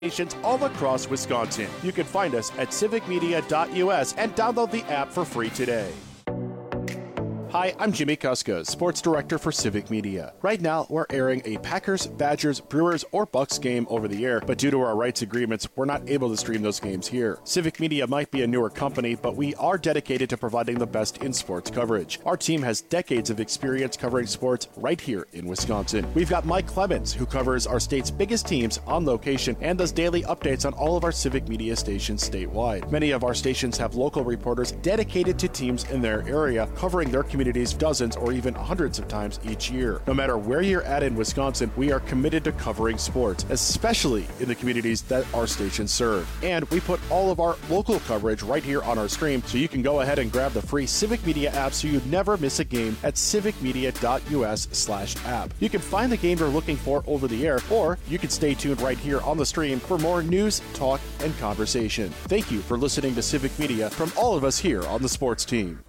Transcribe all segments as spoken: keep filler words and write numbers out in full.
Stations all across Wisconsin. You can find us at civic media dot U S and download the app for free today. Hi, I'm Jimmy Kuska, Sports Director for Civic Media. Right now, we're airing a Packers, Badgers, Brewers, or Bucks game over the air, but due to our rights agreements, we're not able to stream those games here. Civic Media might be a newer company, but we are dedicated to providing the best in sports coverage. Our team has decades of experience covering sports right here in Wisconsin. We've got Mike Clemens, who covers our state's biggest teams on location and does daily updates on all of our Civic Media stations statewide. Many of our stations have local reporters dedicated to teams in their area, covering their communities dozens or even hundreds of times each year. No matter where you're at in Wisconsin, we are committed to covering sports, especially in the communities that our stations serve. And we put all of our local coverage right here on our stream, so you can go ahead and grab the free Civic Media app so you never miss a game at civic media dot U S slash app. You can find the game you're looking for over the air, or you can stay tuned right here on the stream for more news, talk, and conversation. Thank you for listening to Civic Media from all of us here on the sports team.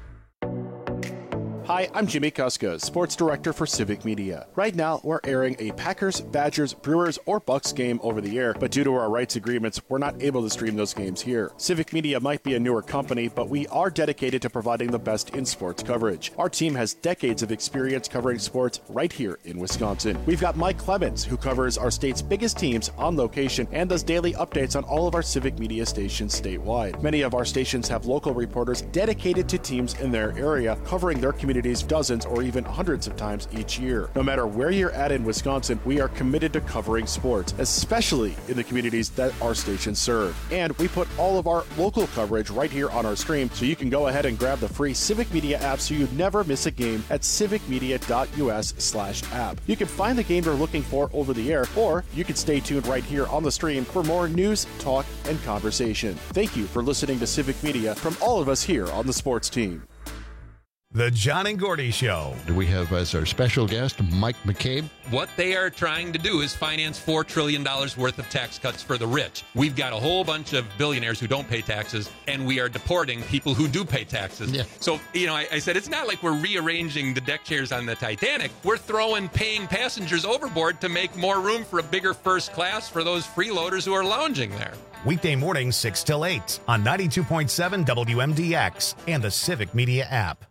Hi, I'm Jimmy Kuska, Sports Director for Civic Media. Right now, we're airing a Packers, Badgers, Brewers, or Bucks game over the air, but due to our rights agreements, we're not able to stream those games here. Civic Media might be a newer company, but we are dedicated to providing the best in sports coverage. Our team has decades of experience covering sports right here in Wisconsin. We've got Mike Clemens, who covers our state's biggest teams on location and does daily updates on all of our Civic Media stations statewide. Many of our stations have local reporters dedicated to teams in their area, covering their communities dozens or even hundreds of times each year. No matter where you're at in Wisconsin, we are committed to covering sports, especially in the communities that our stations serve. And we put all of our local coverage right here on our stream, so you can go ahead and grab the free Civic Media app so you never miss a game at civic media dot U S slash app. You can find the game you're looking for over the air, or you can stay tuned right here on the stream for more news, talk, and conversation. Thank you for listening to Civic Media from all of us here on the sports team. The John and Gordy Show. We have as our special guest Mike McCabe. What they are trying to do is finance four trillion dollars worth of tax cuts for the rich. We've got a whole bunch of billionaires who don't pay taxes, and we are deporting people who do pay taxes. Yeah. So, you know, I, I said it's not like we're rearranging the deck chairs on the Titanic. We're throwing paying passengers overboard to make more room for a bigger first class for those freeloaders who are lounging there. Weekday mornings six till eight on ninety-two point seven W M D X and the Civic Media app.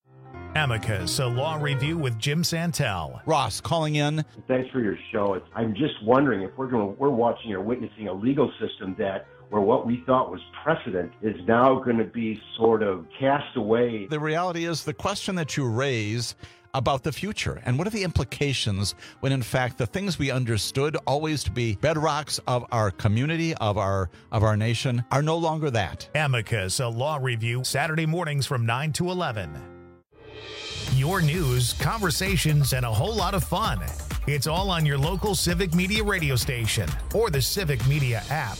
Amicus, a law review with Jim Santel. Ross calling in. Thanks for your show. It's, I'm just wondering if we're going, we're watching or witnessing a legal system that where what we thought was precedent is now going to be sort of cast away. The reality is the question that you raise about the future and what are the implications when in fact the things we understood always to be bedrocks of our community, of our of our nation, are no longer that. Amicus, a law review, Saturday mornings from nine to eleven. Your news, conversations, and a whole lot of fun. It's all on your local Civic Media radio station or the Civic Media app.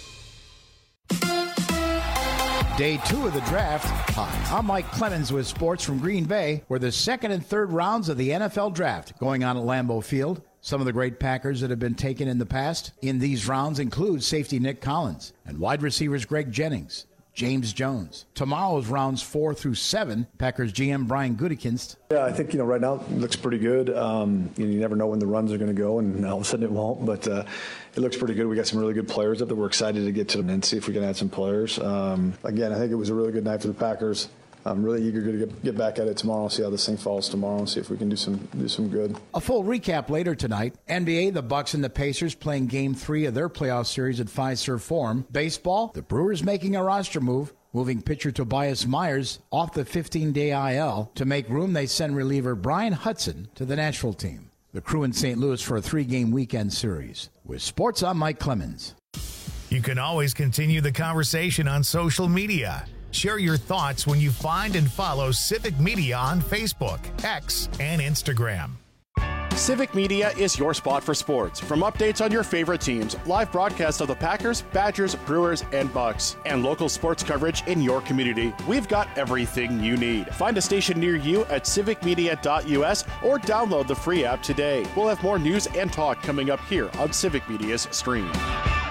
Day two of the draft. Hi, I'm Mike Clemens with sports from Green Bay, where the second and third rounds of the N F L draft going on at Lambeau Field. Some of the great Packers that have been taken in the past in these rounds include safety Nick Collins and wide receivers Greg Jennings, James Jones. Tomorrow's rounds four through seven, Packers G M Brian Gutekunst. Yeah, I think, you know, right now it looks pretty good. Um, you know, you never know when the runs are going to go, and all of a sudden it won't, but uh, it looks pretty good. We got some really good players up there. We're excited to get to them and see if we can add some players. Um, again, I think it was a really good night for the Packers. I'm really eager to get, get back at it tomorrow, see how this thing falls tomorrow, and see if we can do some do some good. A full recap later tonight. N B A, the Bucks and the Pacers playing Game three of their playoff series at Fiserv Forum. Baseball, the Brewers making a roster move, moving pitcher Tobias Myers off the fifteen-day I L. To make room, they send reliever Brian Hudson to the Nashville team. The Crew in Saint Louis for a three-game weekend series. With sports, I'm Mike Clemens. You can always continue the conversation on social media. Share your thoughts when you find and follow Civic Media on Facebook, X, and Instagram. Civic Media is your spot for sports. From updates on your favorite teams, live broadcasts of the Packers, Badgers, Brewers, and Bucks, and local sports coverage in your community, we've got everything you need. Find a station near you at civic media dot U S or download the free app today. We'll have more news and talk coming up here on Civic Media's stream.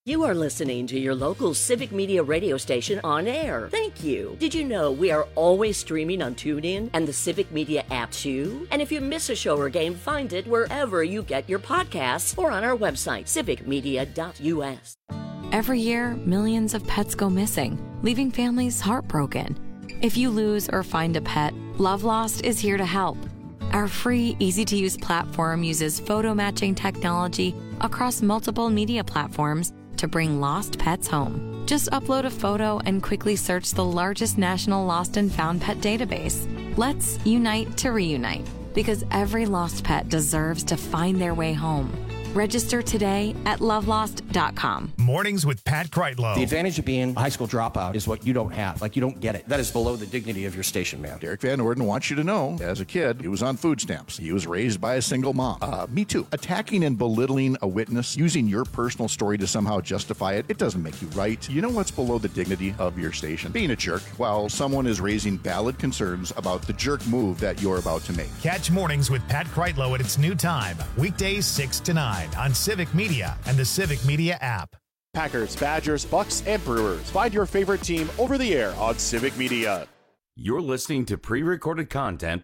You are listening to your local Civic Media radio station on air. Thank you. Did you know we are always streaming on TuneIn and the Civic Media app too? And if you miss a show or game, find it wherever you get your podcasts or on our website, civic media dot u s. Every year, millions of pets go missing, leaving families heartbroken. If you lose or find a pet, Love Lost is here to help. Our free, easy-to-use platform uses photo matching technology across multiple media platforms to bring lost pets home. Just upload a photo and quickly search the largest national lost and found pet database. Let's unite to reunite, because every lost pet deserves to find their way home. Register today at love lost dot com. Mornings with Pat Kreitlow. The advantage of being a high school dropout is what you don't have. Like, you don't get it. That is below the dignity of your station, man. Derek Van Orden wants you to know, as a kid, he was on food stamps. He was raised by a single mom. Uh, me too. Attacking and belittling a witness, using your personal story to somehow justify it, it doesn't make you right. You know what's below the dignity of your station? Being a jerk while someone is raising valid concerns about the jerk move that you're about to make. Catch Mornings with Pat Kreitlow at its new time, weekdays six to nine on Civic Media and the Civic Media app. Packers, Badgers, Bucks, and Brewers. Find your favorite team over the air on Civic Media. You're listening to pre-recorded content.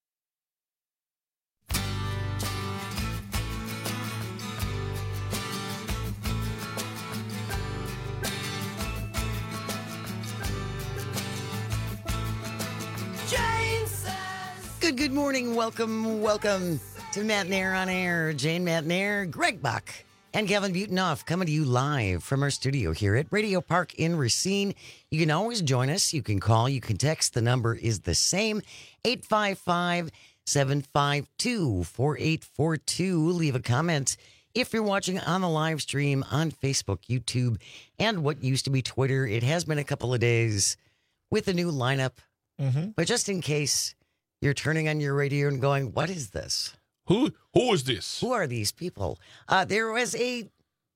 Good, good morning. Welcome, welcome to Matt Nair on Air. Jane Matt Nair, Greg Buck, and Kevin Butenoff coming to you live from our studio here at Radio Park in Racine. You can always join us. You can call. You can text. The number is the same, eight five five, seven five two, four eight four two. Leave a comment if you're watching on the live stream on Facebook, YouTube, and what used to be Twitter. It has been a couple of days with a new lineup. Mm-hmm. But just in case you're turning on your radio and going, what is this? Who who is this? Who are these people? Uh, there was a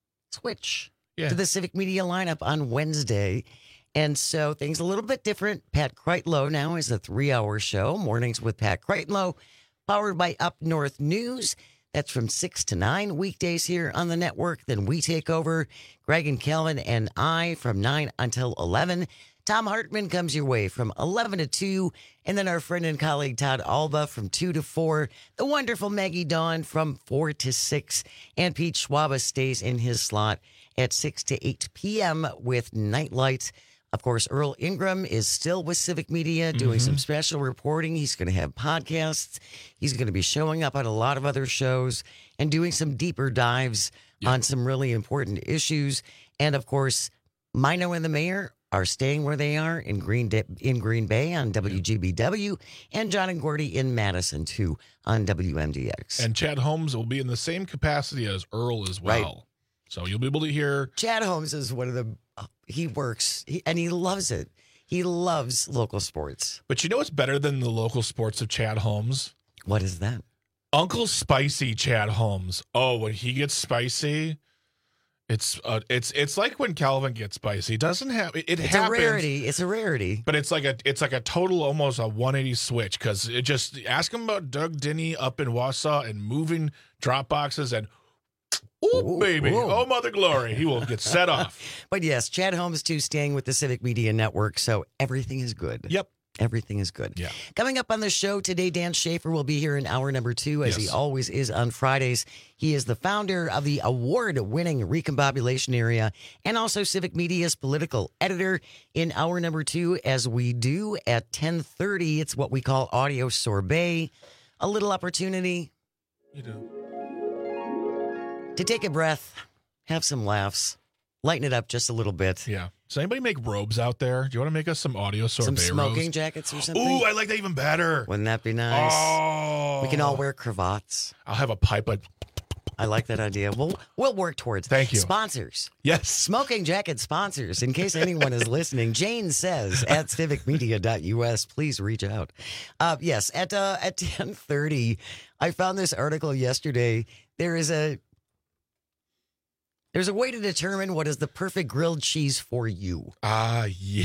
switch yeah. to the Civic Media lineup on Wednesday. And so things a little bit different. Pat Kreitlow now is a three-hour show, Mornings with Pat Kreitlow, powered by Up North News. That's from six to nine weekdays here on the network. Then we take over, Greg and Kelvin and I, from nine until eleven. Tom Hartman comes your way from eleven to two, and then our friend and colleague Todd Alba from two to four, the wonderful Maggie Dawn from four to six, and Pete Schwaba stays in his slot at six to eight p.m. with Nightlight. Of course, Earl Ingram is still with Civic Media doing mm-hmm. some special reporting. He's going to have podcasts. He's going to be showing up on a lot of other shows and doing some deeper dives yep. on some really important issues. And, of course, Mino and the Mayor are staying where they are in Green De- in Green Bay on W G B W, and John and Gordy in Madison, too, on W M D X. And Chad Holmes will be in the same capacity as Earl as well. Right. So you'll be able to hear. Chad Holmes is one of the, he works, he, and he loves it. He loves local sports. But you know what's better than the local sports of Chad Holmes? What is that? Uncle Spicy Chad Holmes. Oh, when he gets spicy... It's uh, it's it's like when Calvin gets spicy. It doesn't have it. it it's happens, a rarity. It's a rarity. But it's like a it's like a total almost a one eighty switch, because it just ask him about Doug Denny up in Wausau and moving drop boxes and ooh, ooh baby, ooh. oh mother glory, he will get set off. But yes, Chad Holmes too, staying with the Civic Media Network, so everything is good. Yep. Everything is good. Yeah. Coming up on the show today, Dan Schaefer will be here in hour number two, as yes. he always is on Fridays. He is the founder of the award-winning Recombobulation Area and also Civic Media's political editor. In hour number two, as we do at ten thirty, it's what we call Audio Sorbet. A little opportunity you do. to take a breath, have some laughs, lighten it up just a little bit. Yeah. Does anybody make robes out there? Do you want to make us some audio sorbet Some smoking robes? jackets or something? Ooh, I like that even better. Wouldn't that be nice? Oh. We can all wear cravats. I'll have a pipe. Of... I like that idea. We'll, we'll work towards it. Thank you. Sponsors. Yes. Smoking jacket sponsors. In case anyone is listening, Jane says at civic media dot u s. Please reach out. Uh, yes, at, uh, at ten thirty, I found this article yesterday. There is a... There's a way to determine what is the perfect grilled cheese for you. Ah, uh, yeah.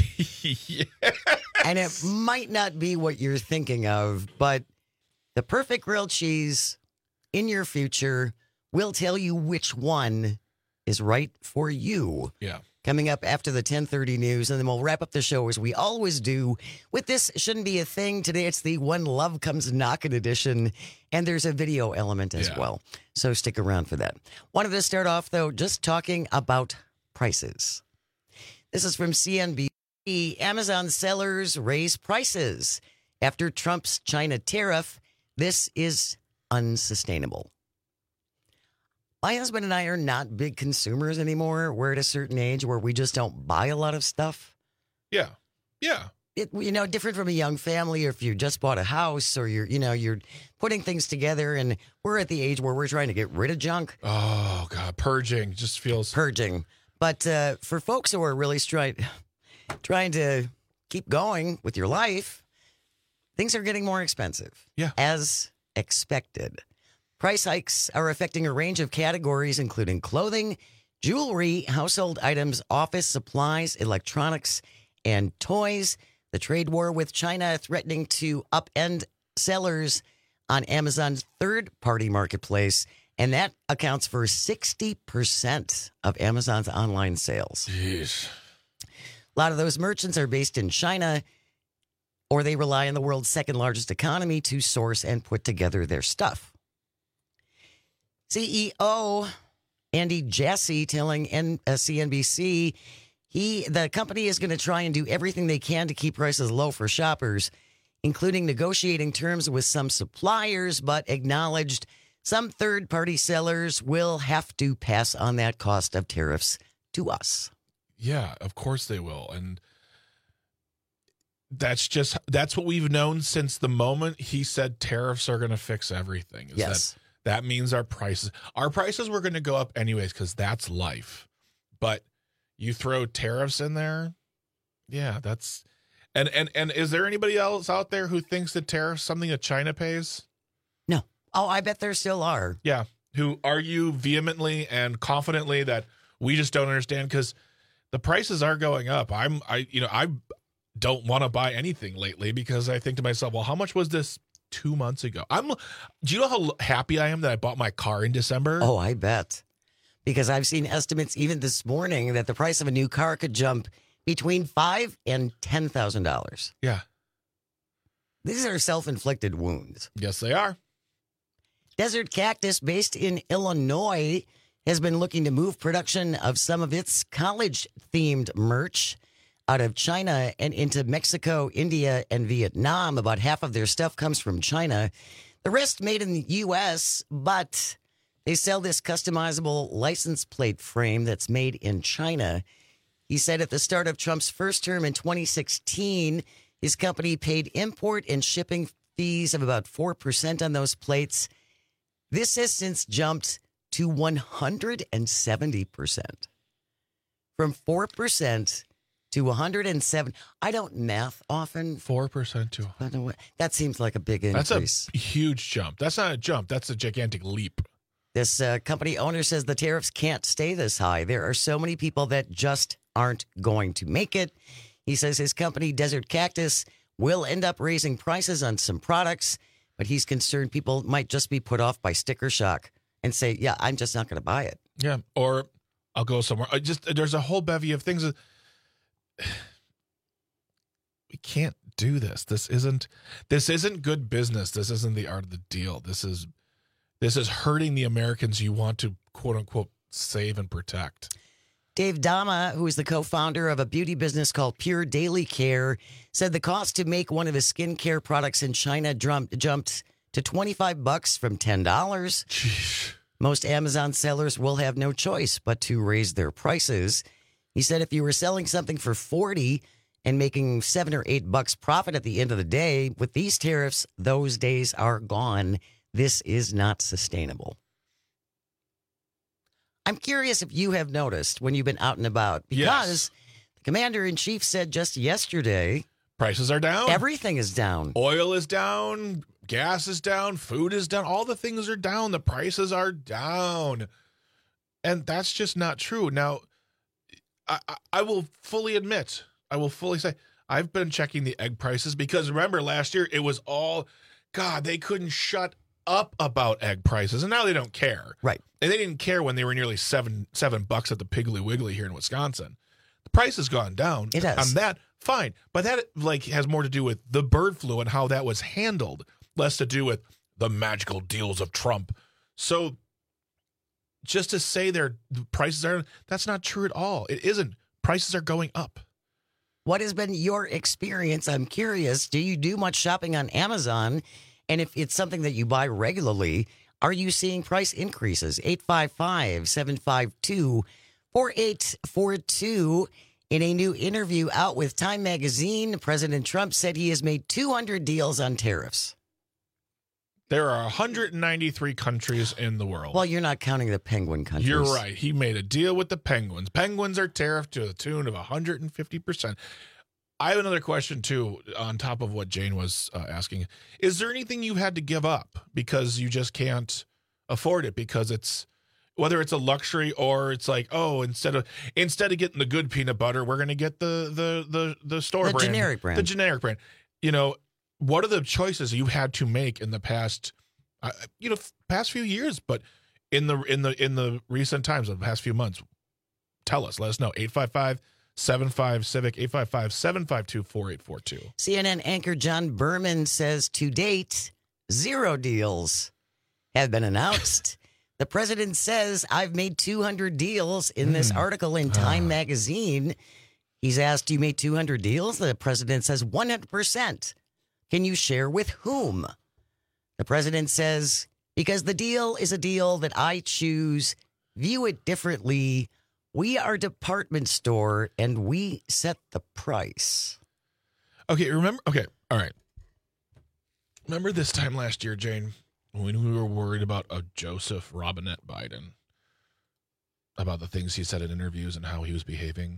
And it might not be what you're thinking of, but the perfect grilled cheese in your future will tell you which one is right for you. Yeah. Coming up after the ten thirty news, and then we'll wrap up the show as we always do with This Shouldn't Be a Thing. Today it's the When Love Comes Knockin' edition, and there's a video element as Yeah. well. So stick around for that. Wanted to start off, though, just talking about prices. This is from C N B C. Amazon sellers raise prices after Trump's China tariff. This is unsustainable. My husband and I are not big consumers anymore. We're at a certain age where we just don't buy a lot of stuff. Yeah. Yeah. It, you know, different from a young family, or if you just bought a house, or you're, you know, you're putting things together, and we're at the age where we're trying to get rid of junk. Oh, God. Purging just feels... Purging. But uh, for folks who are really trying, trying to keep going with your life, things are getting more expensive. Yeah. As expected. Price hikes are affecting a range of categories, including clothing, jewelry, household items, office supplies, electronics, and toys. The trade war with China threatening to upend sellers on Amazon's third-party marketplace, and that accounts for sixty percent of Amazon's online sales. Jeez. A lot of those merchants are based in China, or they rely on the world's second-largest economy to source and put together their stuff. C E O Andy Jassy telling N- uh, C N B C he the company is going to try and do everything they can to keep prices low for shoppers, including negotiating terms with some suppliers, but acknowledged some third-party sellers will have to pass on that cost of tariffs to us. Yeah, of course they will. And that's just, that's what we've known since the moment he said tariffs are going to fix everything. Is Yes. That, that means our prices, our prices were going to go up anyways, because that's life. But you throw tariffs in there. Yeah, that's, and, and, and is there anybody else out there who thinks that tariffs something that China pays? No. Oh, I bet there still are. Yeah. Who argue vehemently and confidently that we just don't understand, because the prices are going up. I'm, I, you know, I don't want to buy anything lately because I think to myself, well, how much was this two months ago? I'm, do you know how happy I am that I bought my car in December? Oh, I bet. Because I've seen estimates even this morning that the price of a new car could jump between five and ten thousand dollars. Yeah. These are self-inflicted wounds. Yes, they are. Desert Cactus, based in Illinois, has been looking to move production of some of its college-themed merch out of China and into Mexico, India, and Vietnam. About half of their stuff comes from China. The rest made in the U S, but they sell this customizable license plate frame that's made in China. He said at the start of Trump's first term in twenty sixteen, his company paid import and shipping fees of about four percent on those plates. This has since jumped to one hundred seventy percent. From four percent to one hundred seven. I don't math often. four percent to... That seems like a big increase. That's a huge jump. That's not a jump. That's a gigantic leap. This uh, company owner says the tariffs can't stay this high. There are so many people that just aren't going to make it. He says his company, Desert Cactus, will end up raising prices on some products, but he's concerned people might just be put off by sticker shock and say, yeah, I'm just not going to buy it. Yeah, or I'll go somewhere. I just There's a whole bevy of things. That, we can't do this. This isn't this isn't good business. This isn't the art of the deal. This is this is hurting the Americans you want to, quote unquote, save and protect. Dave Dama, who is the co-founder of a beauty business called Pure Daily Care, said the cost to make one of his skincare products in China jumped, jumped to twenty-five bucks from ten dollars. Jeez. Most Amazon sellers will have no choice but to raise their prices. He said if you were selling something for forty and making seven or eight bucks profit at the end of the day, with these tariffs, those days are gone. This is not sustainable. I'm curious if you have noticed when you've been out and about, because yes. the commander-in-chief said just yesterday, prices are down. Everything is down. Oil is down. Gas is down. Food is down. All the things are down. The prices are down. And that's just not true. Now, I, I, I will fully admit, I will fully say, I've been checking the egg prices because remember last year it was all, God, they couldn't shut up about egg prices, and now they don't care. Right. And they didn't care when they were nearly seven seven bucks at the Piggly Wiggly here in Wisconsin. The price has gone down. It has. On that, fine. But that like has more to do with the bird flu and how that was handled, less to do with the magical deals of Trump. So just to say their the prices are, that's not true at all. It isn't. Prices are going up. What has been your experience? I'm curious. Do you do much shopping on Amazon? And if it's something that you buy regularly, are you seeing price increases? eight five five, seven five two, four eight four two. In a new interview out with Time Magazine, President Trump said he has made two hundred deals on tariffs. There are one hundred ninety-three countries in the world. Well, you're not counting the penguin countries. You're right. He made a deal with the penguins. Penguins are tariffed to the tune of one hundred fifty percent. I have another question, too, on top of what Jane was uh, asking. Is there anything you had to give up because you just can't afford it? Because it's, whether it's a luxury or it's like, oh, instead of instead of getting the good peanut butter, we're going to get the the the the store the brand. generic brand. The generic brand. You know, what are the choices you had to make in the past, uh, you know, past few years, but in the in the in the recent times of the past few months? Tell us. Let us know. eight five five, seven five Civic, eight five five, seven five two, four eight four two. C N N anchor John Berman says to date, zero deals have been announced. The president says, I've made two hundred deals in this mm. article in Time uh. Magazine. He's asked, you made two hundred deals? The president says one hundred percent. Can you share with whom? The president says, because the deal is a deal that I choose, view it differently. We are a department store and we set the price. Okay, remember? Okay, all right. Remember this time last year, Jane, when we were worried about a Joseph Robinette Biden, about the things he said in interviews and how he was behaving?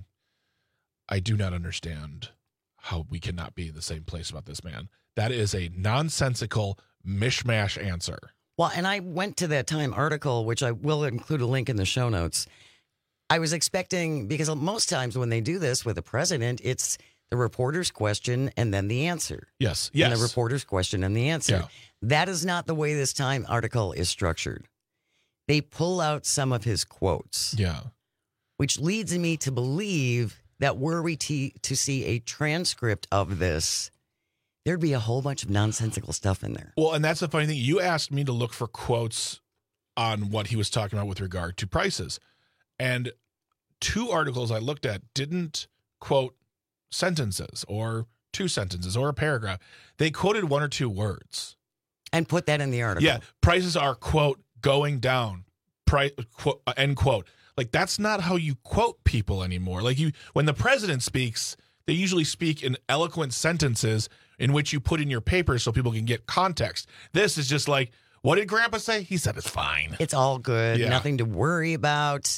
I do not understand how we cannot be in the same place about this man. That is a nonsensical mishmash answer. Well, and I went to that Time article, which I will include a link in the show notes. I was expecting, because most times when they do this with the president, it's the reporter's question and then the answer. Yes, yes. And the reporter's question and the answer. Yeah. That is not the way this Time article is structured. They pull out some of his quotes. Yeah. Which leads me to believe that were we to, to see a transcript of this, there'd be a whole bunch of nonsensical stuff in there. Well, and that's the funny thing. You asked me to look for quotes on what he was talking about with regard to prices. And two articles I looked at didn't quote sentences or two sentences or a paragraph. They quoted one or two words. And put that in the article. Yeah. Prices are, quote, going down, price, quote, uh, end quote. Like, that's not how you quote people anymore. Like, you, when the president speaks, they usually speak in eloquent sentences in which you put in your paper so people can get context. This is just like, what did Grandpa say? He said it's fine. It's all good. Yeah. Nothing to worry about.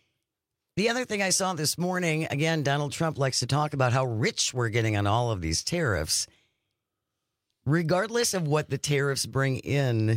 The other thing I saw this morning, again, Donald Trump likes to talk about how rich we're getting on all of these tariffs. Regardless of what the tariffs bring in,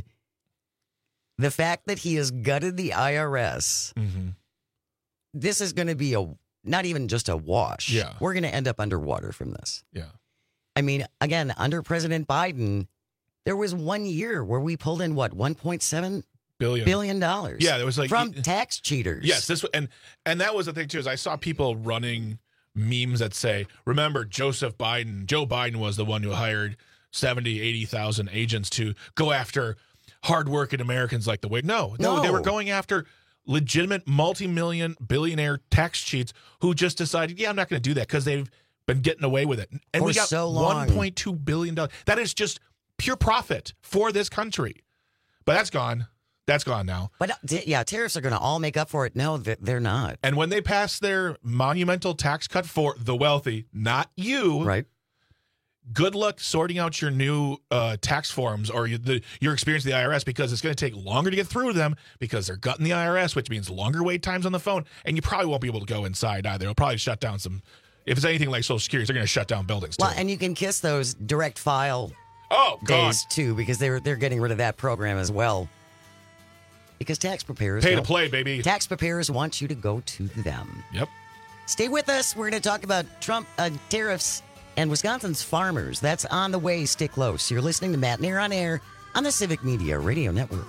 the fact that he has gutted the I R S, mm-hmm. this is going to be a not even just a wash. Yeah. We're going to end up underwater from this. Yeah. I mean, again, under President Biden, there was one year where we pulled in, what, one point seven billion billion dollars. Yeah, there was like from tax cheaters. Yes, this and and that was the thing too. Is I saw people running memes that say, "Remember, Joseph Biden, Joe Biden was the one who hired seventy, eighty thousand agents to go after hardworking Americans like the way." No, no, No. they were going after legitimate multi-million billionaire tax cheats who just decided, yeah, I'm not going to do that because they've been getting away with it. And For we got so long. one point two billion dollars. That is just pure profit for this country. But that's gone. That's gone now. But uh, t- yeah, tariffs are going to all make up for it. No, th- they're not. And when they pass their monumental tax cut for the wealthy, not you, right? Good luck sorting out your new uh, tax forms or you, the, your experience with the I R S, because it's going to take longer to get through them because they're gutting the I R S, which means longer wait times on the phone. And you probably won't be able to go inside either. It'll probably shut down some. If it's anything like Social Security, they're going to shut down buildings too. Well, and you can kiss those direct file oh, days God. too, because they're they're getting rid of that program as well. Because tax preparers pay to don't- play, baby. Tax preparers want you to go to them. Yep. Stay with us. We're going to talk about Trump uh, tariffs and Wisconsin's farmers. That's on the way. Stay close. You're listening to Matt Nair on Air on the Civic Media Radio Network.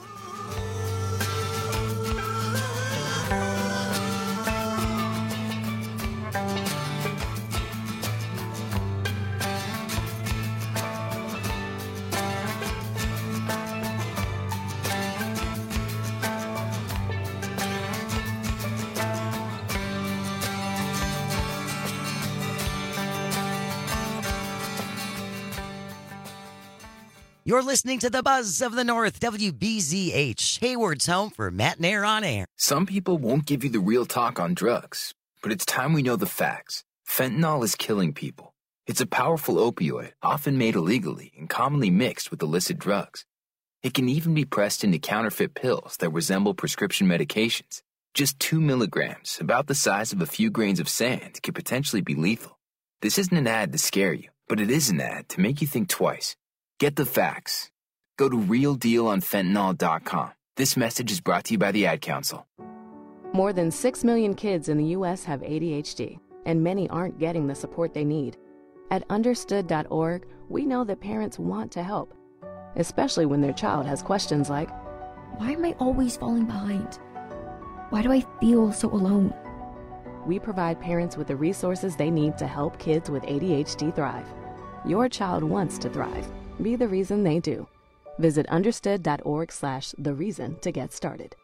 You're listening to the Buzz of the North, W B Z H, Hayward's home for Matt and Air on Air. Some people won't give you the real talk on drugs, but it's time we know the facts. Fentanyl is killing people. It's a powerful opioid, often made illegally and commonly mixed with illicit drugs. It can even be pressed into counterfeit pills that resemble prescription medications. Just two milligrams, about the size of a few grains of sand, could potentially be lethal. This isn't an ad to scare you, but it is an ad to make you think twice. Get the facts. Go to real deal on fentanyl dot com. This message is brought to you by the Ad Council. More than six million kids in the U S have A D H D, and many aren't getting the support they need. At understood dot org, we know that parents want to help, especially when their child has questions like, why am I always falling behind? Why do I feel so alone? We provide parents with the resources they need to help kids with A D H D thrive. Your child wants to thrive. Be the reason they do. Visit understood dot org slash the reason to get started.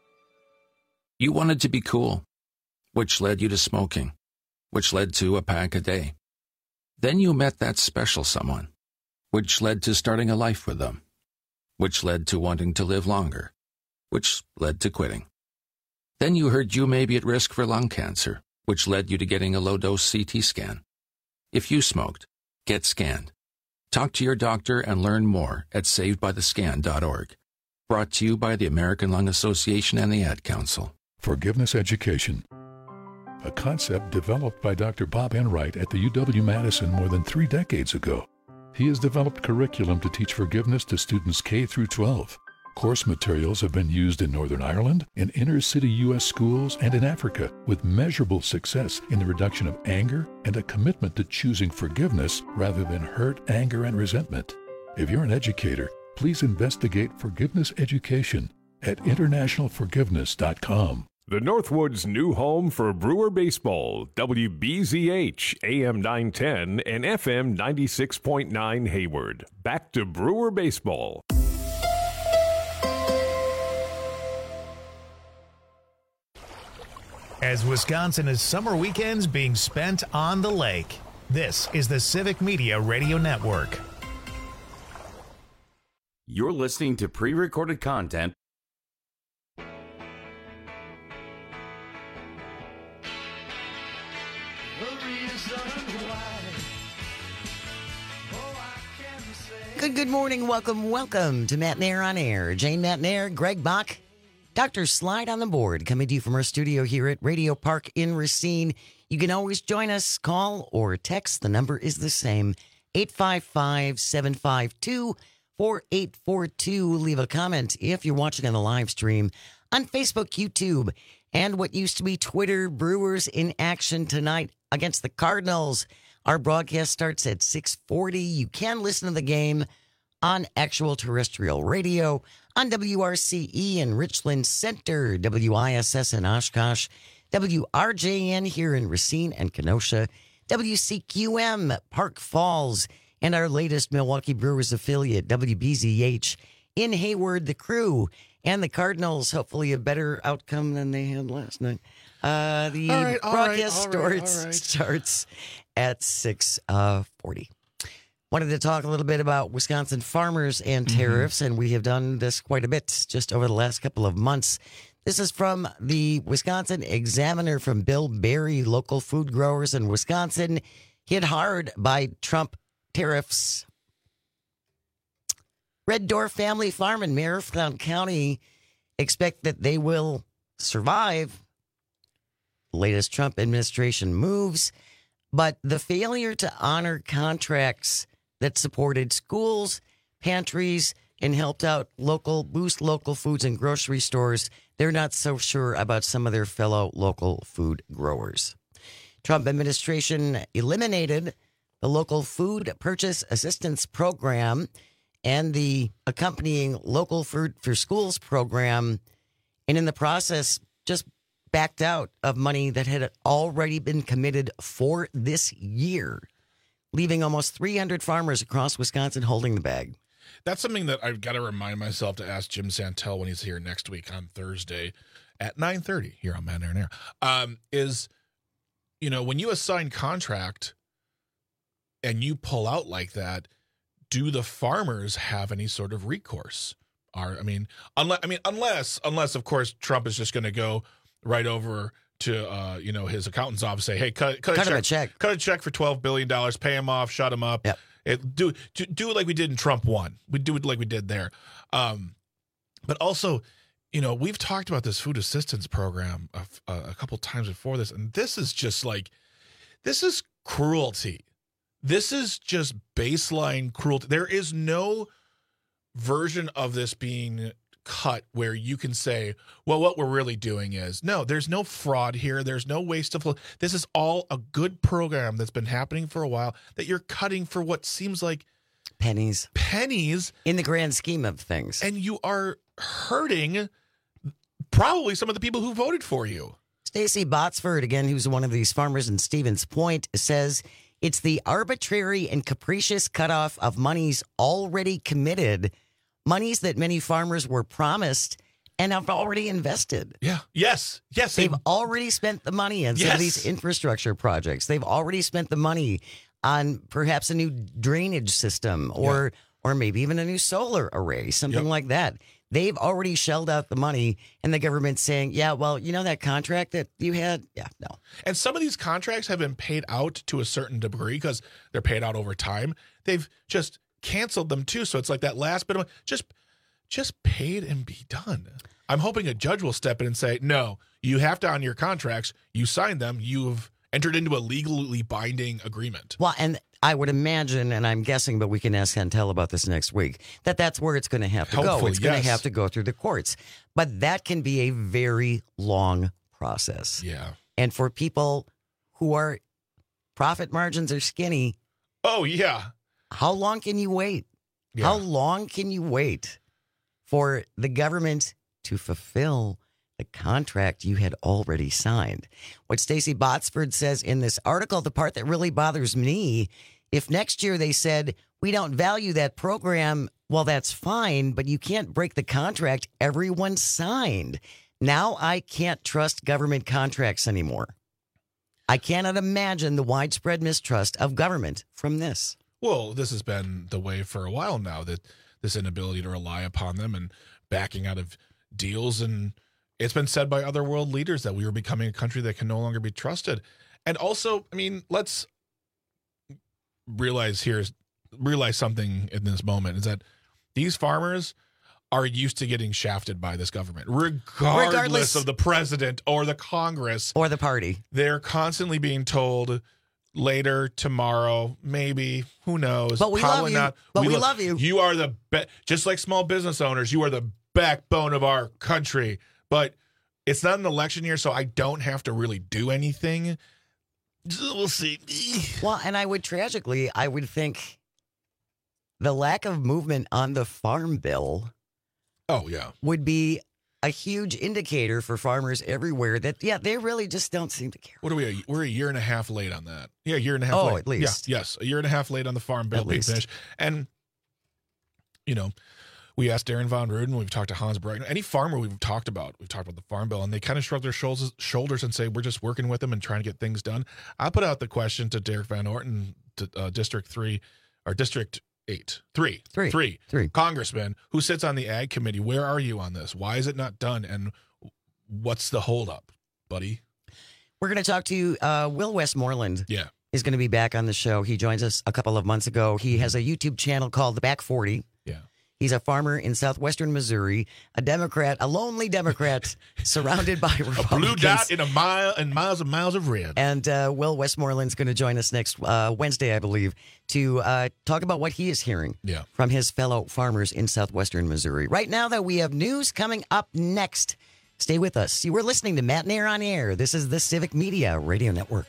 You wanted to be cool, which led you to smoking, which led to a pack a day. Then you met that special someone, which led to starting a life with them, which led to wanting to live longer, which led to quitting. Then you heard you may be at risk for lung cancer, which led you to getting a low-dose C T scan. If you smoked, get scanned. Talk to your doctor and learn more at saved by the scan dot org. Brought to you by the American Lung Association and the Ad Council. Forgiveness education, a concept developed by Doctor Bob Enright at the U W-Madison more than three decades ago. He has developed curriculum to teach forgiveness to students K through twelve. Course materials have been used in Northern Ireland, in inner-city U S schools, and in Africa, with measurable success in the reduction of anger and a commitment to choosing forgiveness rather than hurt, anger, and resentment. If you're an educator, please investigate forgiveness education at international forgiveness dot com. The Northwoods' new home for Brewer baseball, W B Z H, A M nine ten and F M ninety-six point nine Hayward. Back to Brewer baseball. As Wisconsin is summer weekends being spent on the lake, this is the Civic Media Radio Network. You're listening to pre-recorded content. Good, good morning. Welcome, welcome to Matt and Air on Air. Jane Matt and Air, Greg Bach, Doctor Slide on the board, coming to you from our studio here at Radio Park in Racine. You can always join us, call or text. The number is the same, eight five five, seven five two, four eight four two. Leave a comment if you're watching on the live stream on Facebook, YouTube, and what used to be Twitter. Brewers in action tonight against the Cardinals. Our broadcast starts at six forty. You can listen to the game on actual terrestrial radio on W R C E in Richland Center, W I S S in Oshkosh, W R J N here in Racine and Kenosha, W C Q M Park Falls, and our latest Milwaukee Brewers affiliate, W B Z H in Hayward. The Crew and the Cardinals, hopefully a better outcome than they had last night. Uh, the all right, all broadcast right, all right, starts, all right. starts at six forty. Wanted to talk a little bit about Wisconsin farmers and tariffs, mm-hmm. and we have done this quite a bit just over the last couple of months. This is from the Wisconsin Examiner from Bill Berry. Local food growers in Wisconsin hit hard by Trump tariffs. Red Door Family Farm in Marathon County expect that they will survive the latest Trump administration moves, but the failure to honor contracts that supported schools, pantries, and helped out local, boost local foods and grocery stores, they're not so sure about some of their fellow local food growers. Trump administration eliminated the local food purchase assistance program and the accompanying Local Food for Schools program, and in the process just backed out of money that had already been committed for this year, leaving almost three hundred farmers across Wisconsin holding the bag. That's something that I've got to remind myself to ask Jim Santel when he's here next week on Thursday at nine thirty here on Man Air and Air. Um, is, you know, when you assign contract and you pull out like that, do the farmers have any sort of recourse? Are I mean, unless I mean, unless unless of course Trump is just going to go right over to uh, you know, his accountant's office, say, hey, cut cut, cut a, check, a check, cut a check for twelve billion dollars, pay him off, shut him up. Yep. It, do do it like we did in Trump one. We do it like we did there. Um, but also, you know, we've talked about this food assistance program a, a couple times before this, and this is just like, this is cruelty. This is just baseline cruelty. There is no version of this being cut where you can say, well, what we're really doing is, no, there's no fraud here. There's no waste of, this is all a good program that's been happening for a while that you're cutting for what seems like pennies, pennies in the grand scheme of things. And you are hurting probably some of the people who voted for you. Stacy Botsford, again, who's one of these farmers in Stevens Point, says it's the arbitrary and capricious cutoff of monies already committed, monies that many farmers were promised and have already invested. Yeah. Yes. Yes. They've already spent the money on some Yes. of these infrastructure projects. They've already spent the money on perhaps a new drainage system or yeah. or maybe even a new solar array, something yep. like that. They've already shelled out the money, and the government's saying, yeah, well, you know that contract that you had? Yeah, no. And some of these contracts have been paid out to a certain degree because they're paid out over time. They've just canceled them too. So it's like that last bit of just just paid and be done. I'm hoping a judge will step in and say, no, you have to honor your contracts. You signed them. You've entered into a legally binding agreement. Well, and I would imagine, and I'm guessing, but we can ask Chantel about this next week, that that's where it's going to have to Hopefully, go. It's going yes. to have to go through the courts. But that can be a very long process. Yeah. And for people who are profit margins are skinny. Oh, yeah. How long can you wait? Yeah. How long can you wait for the government to fulfill the contract you had already signed? What Stacy Botsford says in this article, the part that really bothers me, if next year they said, we don't value that program, well, that's fine, but you can't break the contract everyone signed. Now I can't trust government contracts anymore. I cannot imagine the widespread mistrust of government from this. Well, this has been the way for a while now, that this inability to rely upon them and backing out of deals. And it's been said by other world leaders that we are becoming a country that can no longer be trusted. And also, I mean, let's realize here, realize something in this moment is that these farmers are used to getting shafted by this government, regardless, regardless of the president or the Congress or the party. They're constantly being told later, tomorrow, maybe, who knows? But we Probably love you. not. But we, we lo- love you. You are the be- just like small business owners. You are the backbone of our country. But it's not an election year, so I don't have to really do anything. We'll see. Well, and I would tragically, I would think the lack of movement on the farm bill. Oh yeah, would be a huge indicator for farmers everywhere that, yeah, they really just don't seem to care. What are we? We're a year and a half late on that. Yeah, a year and a half oh, late. at least. Yeah, yes, a year and a half late on the farm bill being finished. And, you know, we asked Darren Von Ruden, we've talked to Hans Breitner, any farmer we've talked about, we've talked about the farm bill, and they kind of shrug their shoulders, shoulders and say, we're just working with them and trying to get things done. I put out the question to Derek Van Orton, to uh, District three, or District Eight, three, three, three, three, congressman who sits on the ag committee. Where are you on this? Why is it not done? And what's the holdup, buddy? We're going to talk to uh, Will Westmoreland. Yeah, is going to be back on the show. He joins us a couple of months ago. He has a YouTube channel called The Back forty. Yeah, he's a farmer in southwestern Missouri, a Democrat, a lonely Democrat, surrounded by Republicans. A blue dot in a mile and miles and miles of red. And uh, Will Westmoreland's going to join us next uh, Wednesday, I believe, to uh, talk about what he is hearing yeah. from his fellow farmers in southwestern Missouri. Right now, though, we have news coming up next. Stay with us. You were listening to Matt and Air on Air. This is the Civic Media Radio Network.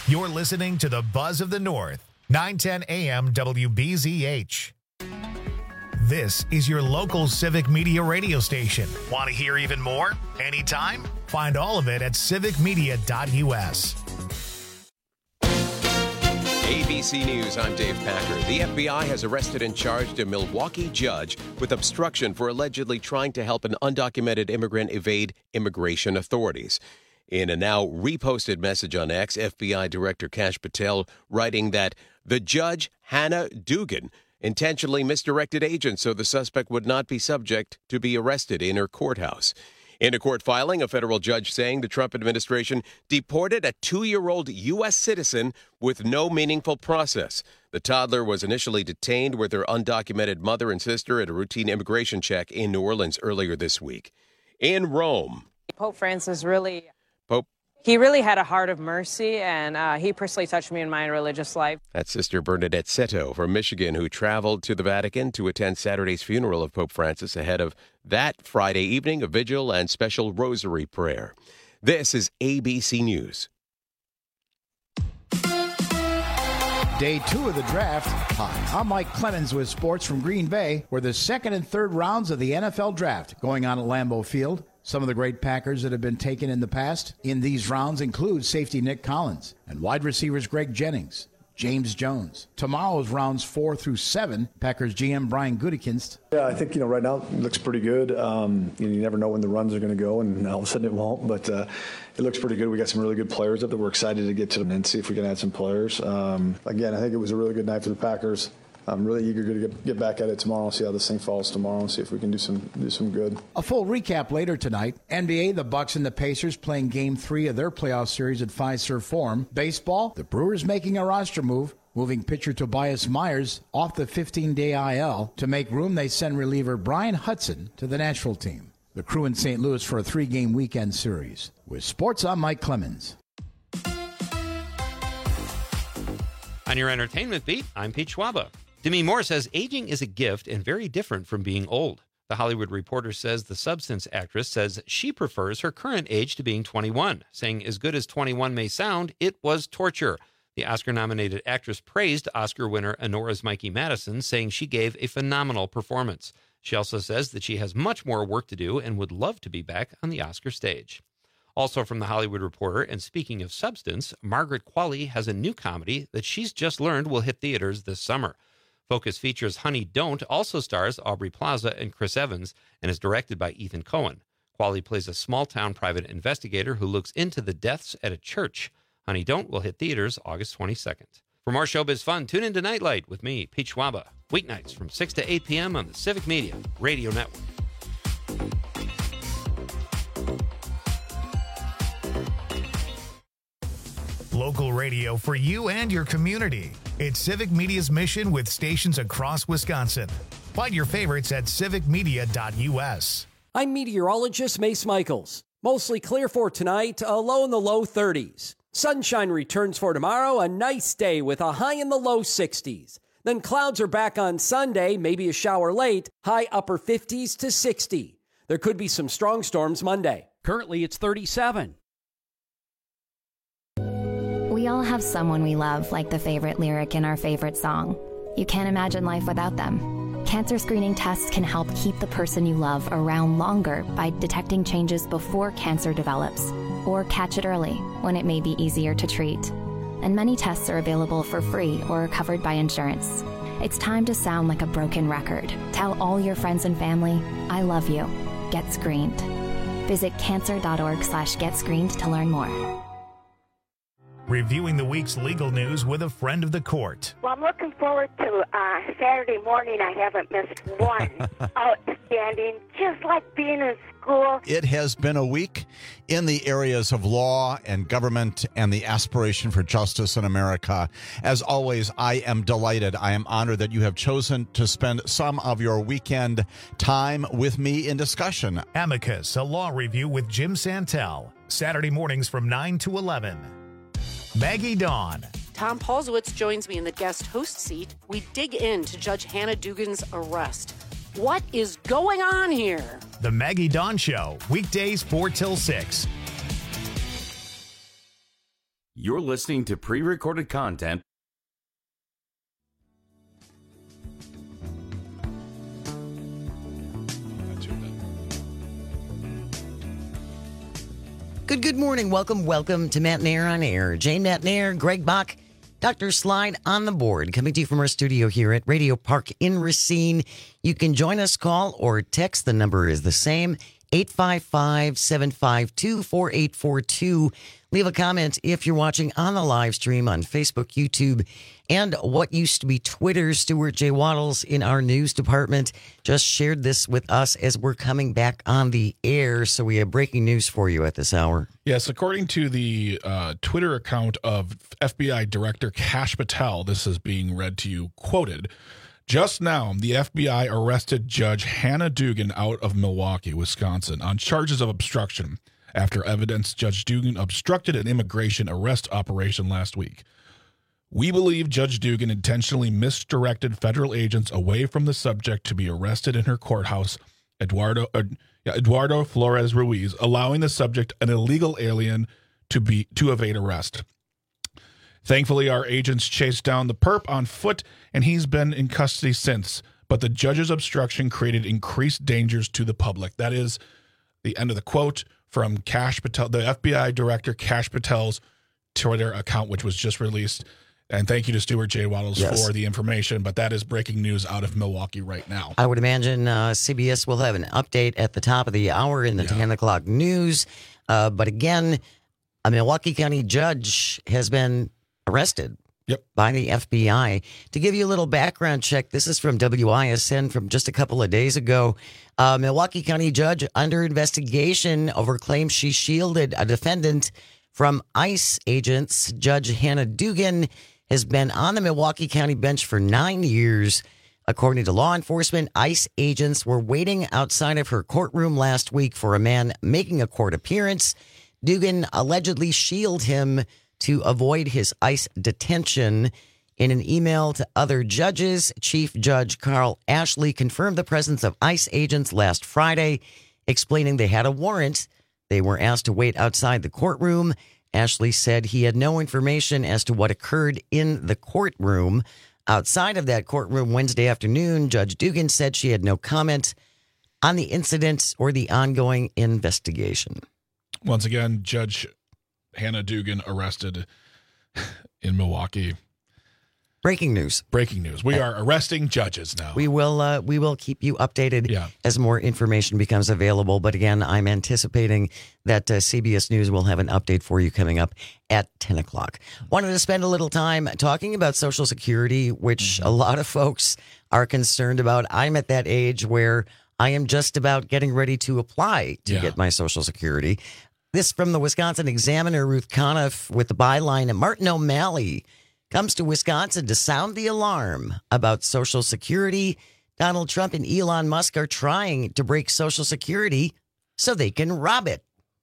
You're listening to the Buzz of the North, nine ten A M W B Z H. This is your local Civic Media radio station. Want to hear even more? Anytime? Find all of it at civic media dot U S. A B C News, I'm Dave Packer. The F B I has arrested and charged a Milwaukee judge with obstruction for allegedly trying to help an undocumented immigrant evade immigration authorities. In a now reposted message on X, F B I Director Kash Patel writing that the judge, Hannah Dugan, intentionally misdirected agents so the suspect would not be subject to be arrested in her courthouse. In a court filing, a federal judge saying the Trump administration deported a two-year-old U S citizen with no meaningful process. The toddler was initially detained with her undocumented mother and sister at a routine immigration check in New Orleans earlier this week. In Rome, Pope Francis really... Pope He really had a heart of mercy, and uh, he personally touched me in my religious life. That's Sister Bernadette Seto from Michigan, who traveled to the Vatican to attend Saturday's funeral of Pope Francis ahead of that Friday evening, a vigil and special rosary prayer. This is A B C News. Day two of the draft. Hi, I'm Mike Clemens with sports from Green Bay, where the second and third rounds of the N F L draft going on at Lambeau Field. Some of the great Packers that have been taken in the past in these rounds include safety Nick Collins and wide receivers Greg Jennings, James Jones. Tomorrow's rounds four through seven, Packers G M Brian Gutekunst. Yeah, I think, you know, right now it looks pretty good. Um, you, know, you never know when the runs are going to go, and all of a sudden it won't, but uh, it looks pretty good. We got some really good players up there. We're excited to get to them and see if we can add some players. Um, again, I think it was a really good night for the Packers. I'm really eager to get, get back at it tomorrow and see how this thing falls tomorrow and see if we can do some do some good. A full recap later tonight. N B A, the Bucks and the Pacers playing Game three of their playoff series at Fiserv Forum. Baseball, the Brewers making a roster move, moving pitcher Tobias Myers off the fifteen-day I L. To make room, they send reliever Brian Hudson to the Nashville team. The Crew in Saint Louis for a three-game weekend series. With sports, I'm Mike Clemens. On your entertainment beat, I'm Pete Schwaba. Demi Moore says aging is a gift and very different from being old. The Hollywood Reporter says the Substance actress says she prefers her current age to being twenty-one, saying as good as twenty-one may sound, it was torture. The Oscar-nominated actress praised Oscar winner Honora's Mikey Madison, saying she gave a phenomenal performance. She also says that she has much more work to do and would love to be back on the Oscar stage. Also from the Hollywood Reporter, and speaking of Substance, Margaret Qualley has a new comedy that she's just learned will hit theaters this summer. Focus features Honey Don't also stars Aubrey Plaza and Chris Evans and is directed by Ethan Coen. Qualley plays a small-town private investigator who looks into the deaths at a church. Honey Don't will hit theaters August twenty-second. For more showbiz fun, tune in to Nightlight with me, Pete Schwaba, weeknights from six to eight p.m. on the Civic Media Radio Network. Local radio for you and your community. It's Civic Media's mission with stations across Wisconsin. Find your favorites at civic media dot U S. I'm meteorologist Mace Michaels. Mostly clear for tonight, a low in the low thirties. Sunshine returns for tomorrow, a nice day with a high in the low sixties. Then clouds are back on Sunday, maybe a shower late, high upper fifties to sixty. There could be some strong storms Monday. Currently, it's thirty-seven. We all have someone we love, like the favorite lyric in our favorite song. You can't imagine life without them. Cancer screening tests can help keep the person you love around longer by detecting changes before cancer develops, or catch it early when it may be easier to treat. And many tests are available for free or are covered by insurance. It's time to sound like a broken record. Tell all your friends and family, I love you. Get screened. Visit cancer.org slash get screened to learn more. Reviewing the week's legal news with a friend of the court. Well, I'm looking forward to uh, Saturday morning. I haven't missed one. Outstanding, just like being in school. It has been a week in the areas of law and government and the aspiration for justice in America. As always, I am delighted. I am honored that you have chosen to spend some of your weekend time with me in discussion. Amicus, a law review with Jim Santel. Saturday mornings from nine to eleven. Maggie Dawn. Tom Paulsowitz joins me in the guest host seat. We dig into Judge Hannah Dugan's arrest. What is going on here? The Maggie Dawn Show, weekdays four till six. You're listening to pre-recorded content. Good, good morning. Welcome, welcome to Matt Nair on Air. Jane Matt Nair, Greg Bach, Doctor Slide on the board, coming to you from our studio here at Radio Park in Racine. You can join us, call or text. The number is the same, eight five five, seven five two, four eight four two. Leave a comment if you're watching on the live stream on Facebook, YouTube, and what used to be Twitter. Stuart J. Waddles in our news department just shared this with us as we're coming back on the air. So we have breaking news for you at this hour. Yes, according to the uh, Twitter account of F B I Director Kash Patel, this is being read to you, quoted, "Just now, the F B I arrested Judge Hannah Dugan out of Milwaukee, Wisconsin, on charges of obstruction after evidence Judge Dugan obstructed an immigration arrest operation last week. We believe Judge Dugan intentionally misdirected federal agents away from the subject to be arrested in her courthouse, Eduardo uh, Eduardo Flores Ruiz, allowing the subject, an illegal alien, to be to evade arrest. Thankfully, our agents chased down the perp on foot, and he's been in custody since. But the judge's obstruction created increased dangers to the public." That is the end of the quote from Kash Patel, the F B I Director Kash Patel's Twitter account, which was just released. And thank you to Stuart J. Waddles yes. for the information. But that is breaking news out of Milwaukee right now. I would imagine uh, C B S will have an update at the top of the hour in the yeah. ten o'clock news. Uh, but again, a Milwaukee County judge has been arrested yep. by the F B I. To give you a little background check, this is from W I S N from just a couple of days ago. Uh, Milwaukee County judge under investigation over claims she shielded a defendant from ICE agents. Judge Hannah Dugan has been on the Milwaukee County bench for nine years. According to law enforcement, ICE agents were waiting outside of her courtroom last week for a man making a court appearance. Dugan allegedly shielded him to avoid his ICE detention. In an email to other judges, Chief Judge Carl Ashley confirmed the presence of ICE agents last Friday, explaining they had a warrant. They were asked to wait outside the courtroom. Ashley said he had no information as to what occurred in the courtroom. Outside of that courtroom Wednesday afternoon, Judge Dugan said she had no comment on the incident or the ongoing investigation. Once again, Judge Hannah Dugan arrested in Milwaukee. Breaking news. Breaking news. We are arresting judges now. We will uh, we will keep you updated yeah. as more information becomes available. But again, I'm anticipating that uh, C B S News will have an update for you coming up at ten o'clock. Wanted to spend a little time talking about Social Security, which mm-hmm. a lot of folks are concerned about. I'm at that age where I am just about getting ready to apply to yeah. get my Social Security. This from the Wisconsin Examiner, Ruth Conniff, with the byline, Martin O'Malley comes to Wisconsin to sound the alarm about Social Security. Donald Trump and Elon Musk are trying to break Social Security so they can rob it.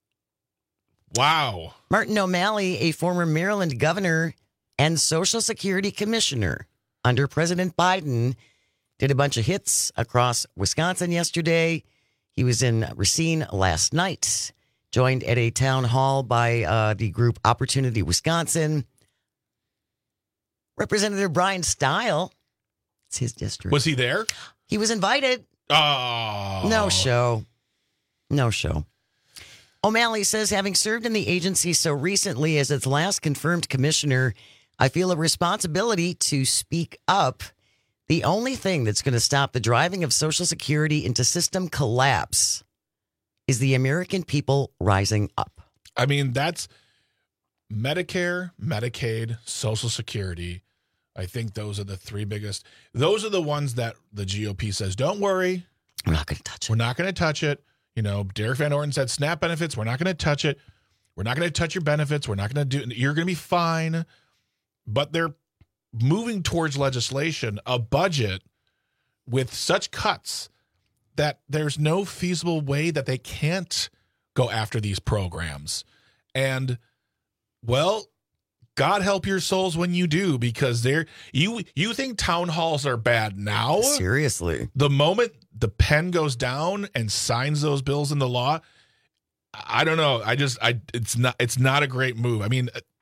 Wow. Martin O'Malley, a former Maryland governor and Social Security commissioner under President Biden, did a bunch of hits across Wisconsin yesterday. He was in Racine last night, joined at a town hall by uh, the group Opportunity Wisconsin. Representative Brian Stile, it's his district. Was he there? He was invited. Oh. No show. No show. O'Malley says, having served in the agency so recently as its last confirmed commissioner, I feel a responsibility to speak up. The only thing that's going to stop the driving of Social Security into system collapse is the American people rising up. I mean, that's Medicare, Medicaid, Social Security. I think those are the three biggest. Those are the ones that the G O P says, don't worry. We're not going to touch it. We're not going to touch it. You know, Derek Van Orden said SNAP benefits. We're not going to touch it. We're not going to touch your benefits. We're not going to do, you're going to be fine. But they're moving towards legislation, a budget with such cuts that there's no feasible way that they can't go after these programs. And, well, God help your souls when you do, because they're you you think town halls are bad now? Seriously. The moment the pen goes down and signs those bills into law, I don't know. I just I it's not it's not a great move. I mean,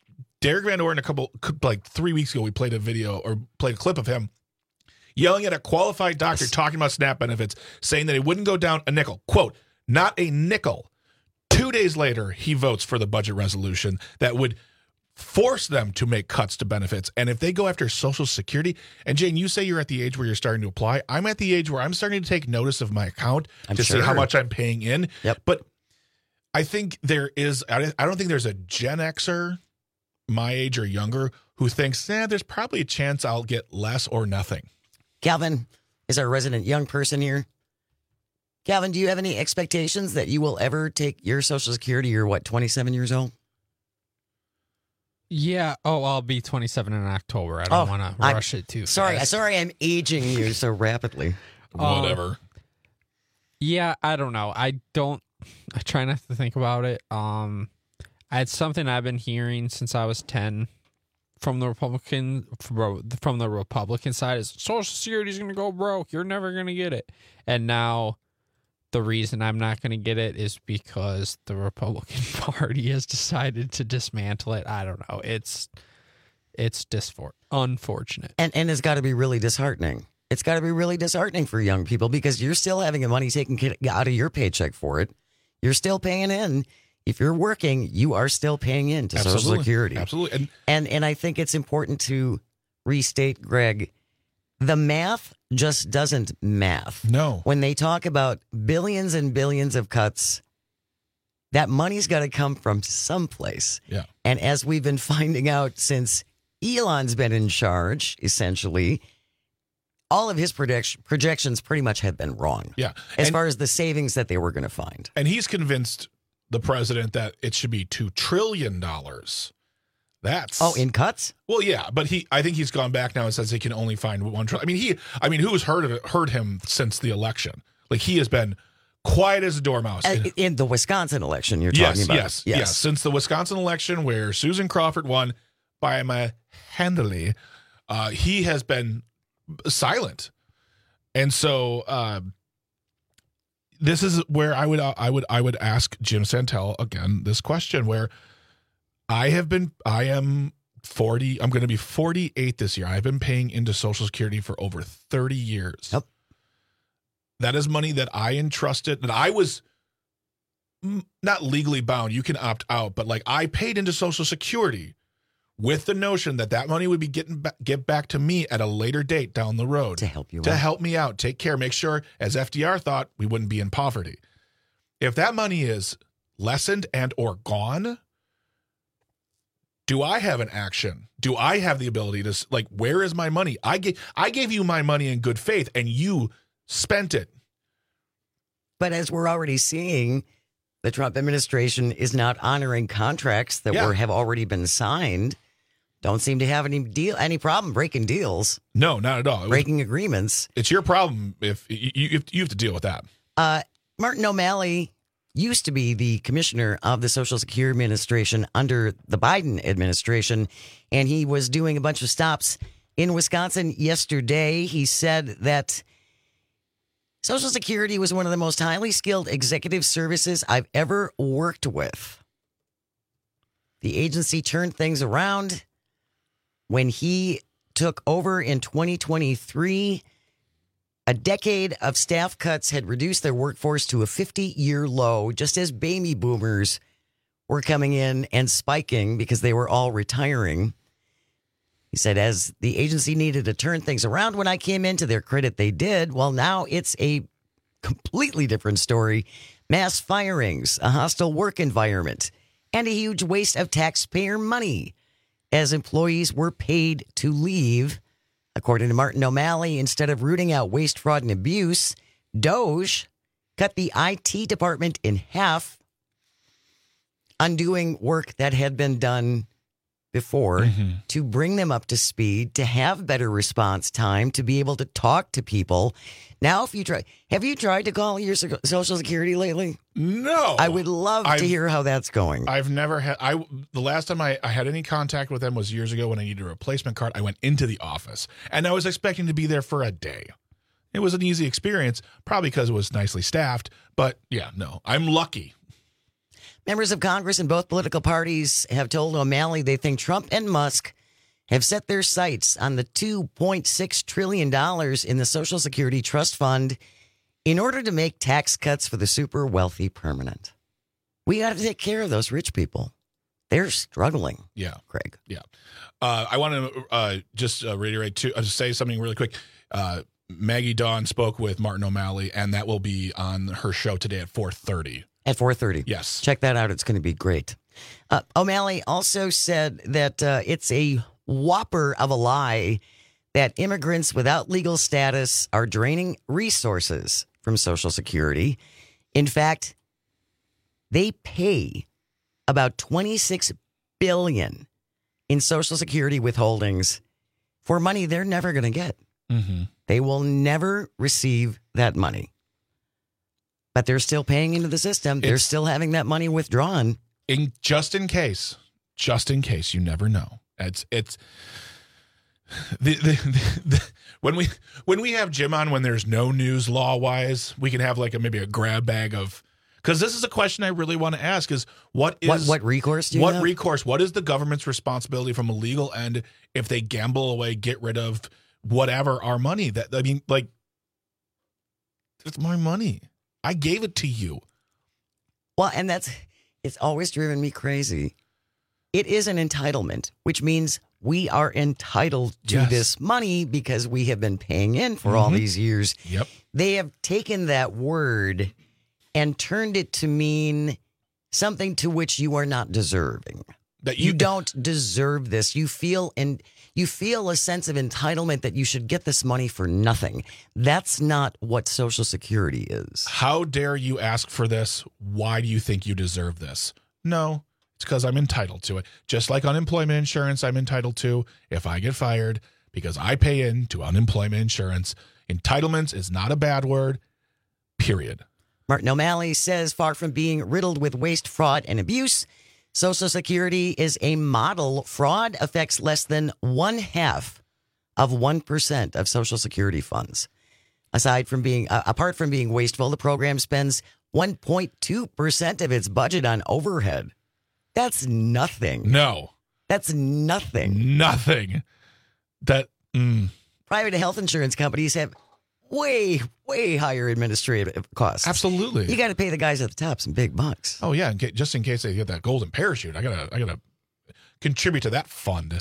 Derek Van Orden, a couple, like three weeks ago, we played a video or played a clip of him yelling at a qualified doctor talking about SNAP benefits, saying that it wouldn't go down a nickel. Quote, not a nickel. Two days later, he votes for the budget resolution that would force them to make cuts to benefits. And if they go after Social Security, and Jane, you say you're at the age where you're starting to apply. I'm at the age where I'm starting to take notice of my account I'm to sure. see how much I'm paying in. Yep. But I think there is, I don't think there's a Gen Xer, my age or younger, who thinks, eh, there's probably a chance I'll get less or nothing. Calvin is our resident young person here. Calvin, do you have any expectations that you will ever take your Social Security? You're what, twenty-seven years old? Yeah. Oh, I'll be twenty-seven in October. I don't Oh, want to I'm- rush it too Sorry, fast. sorry, I'm aging you so rapidly. Um, Whatever. Yeah, I don't know. I don't. I try not to think about it. Um, it's something I've been hearing since I was ten from the Republican from the Republican side is Social Security is going to go broke. You're never going to get it. And now the reason I'm not going to get it is because the Republican Party has decided to dismantle it. I don't know. It's it's disfor- unfortunate. And and it's got to be really disheartening. It's got to be really disheartening for young people because you're still having the money taken out of your paycheck for it. You're still paying in. If you're working, you are still paying in to Absolutely. Social Security. Absolutely. And, and and I think it's important to restate, Greg, the math just doesn't math. No. When they talk about billions and billions of cuts, that money's got to come from someplace. Yeah. And as we've been finding out since Elon's been in charge, essentially, all of his project- projections pretty much have been wrong. Yeah. As And- far as the savings that they were going to find. And he's convinced the president that it should be two trillion dollars. That's Oh, in cuts? Well, yeah, but he I think he's gone back now and says he can only find one trillion. I mean, he I mean, who's heard of it, heard him since the election? Like he has been quiet as a dormouse. Uh, in the Wisconsin election you're yes, talking about. yes, yes, Since the Wisconsin election where Susan Crawford won by a handily, uh, he has been silent. And so uh, this is where I would uh, I would I would ask Jim Santel again this question where I have been I am forty I'm going to be forty-eight this year. I've been paying into Social Security for over thirty years. Yep. That is money that I entrusted that I was not legally bound. You can opt out, but like I paid into Social Security with the notion that that money would be getting back, get back to me at a later date down the road to help you to out. help me out, take care, make sure, as F D R thought, we wouldn't be in poverty. If that money is lessened and or gone, do I have an action? Do I have the ability to, like, where is my money? I gave I gave you my money in good faith, and you spent it. But as we're already seeing, the Trump administration is not honoring contracts that Yeah. were have already been signed. Don't seem to have any deal, any problem breaking deals, No, not at all. It was- breaking agreements. it's your problem if you, you, you have to deal with that. Uh, Martin O'Malley used to be the commissioner of the Social Security Administration under the Biden administration, and he was doing a bunch of stops in Wisconsin yesterday. He said that Social Security was one of the most highly skilled executive services I've ever worked with. The agency turned things around when he took over in twenty twenty-three. A decade of staff cuts had reduced their workforce to a fifty-year low, just as baby boomers were coming in and spiking because they were all retiring. He said, as the agency needed to turn things around when I came in, to their credit, they did. Well, now it's a completely different story. Mass firings, a hostile work environment, and a huge waste of taxpayer money as employees were paid to leave. According to Martin O'Malley, instead of rooting out waste, fraud, and abuse, Doge cut the I T department in half, undoing work that had been done before Mm-hmm. to bring them up to speed, to have better response time, to be able to talk to people. Now, if you try, have you tried to call your so- Social Security lately? No. I would love I've- to hear how that's going. I've never had. I the last time I, I had any contact with them was years ago when I needed a replacement card. I went into the office and I was expecting to be there for a day. It was an easy experience, probably because it was nicely staffed. But yeah, no, I'm lucky. Members of Congress in both political parties have told O'Malley they think Trump and Musk have set their sights on the two point six trillion dollars in the Social Security Trust Fund in order to make tax cuts for the super wealthy permanent. We got to take care of those rich people. They're struggling. Yeah. Craig. Yeah. Uh, I want to uh, just uh, reiterate, to uh, say something really quick. Uh, Maggie Dawn spoke with Martin O'Malley, and that will be on her show today at four thirty. At four thirty. Yes. Check that out. It's going to be great. Uh, O'Malley also said that uh, it's a whopper of a lie that immigrants without legal status are draining resources from Social Security. In fact, they pay about twenty-six billion dollars in Social Security withholdings for money they're never going to get. Mm-hmm. They will never receive that money. But they're still paying into the system. They're It's- still having that money withdrawn. In just in case, just in case, you never know. It's it's the, the, the, the when we when we have Jim on when there's no news law wise, we can have like a maybe a grab bag of, because this is a question I really want to ask is what is What, what recourse do you what have? recourse? What is the government's responsibility from a legal end if they gamble away, get rid of whatever our money? That I mean, like, it's my money. I gave it to you. Well, and that's, it's always driven me crazy. It is an entitlement, which means we are entitled to Yes. this money because we have been paying in for all Mhm. these years. Yep. They have taken that word and turned it to mean something to which you are not deserving. That you, you- don't deserve this. You feel and you feel a sense of entitlement that you should get this money for nothing. That's not what Social Security is. How dare you ask for this? Why do you think you deserve this? No, it's because I'm entitled to it. Just like unemployment insurance, I'm entitled to if I get fired because I pay in to unemployment insurance. Entitlements is not a bad word, period. Martin O'Malley says far from being riddled with waste, fraud, and abuse, Social Security is a model. Fraud affects less than one half of one percent of Social Security funds. Aside from being, uh, apart from being wasteful, the program spends one point two percent of its budget on overhead. That's nothing. No. That's nothing. Nothing. That, mm. Private health insurance companies have way, way higher administrative costs. Absolutely. You got to pay the guys at the top some big bucks. Oh yeah, in ca- just in case they get that golden parachute, I gotta, I gotta contribute to that fund.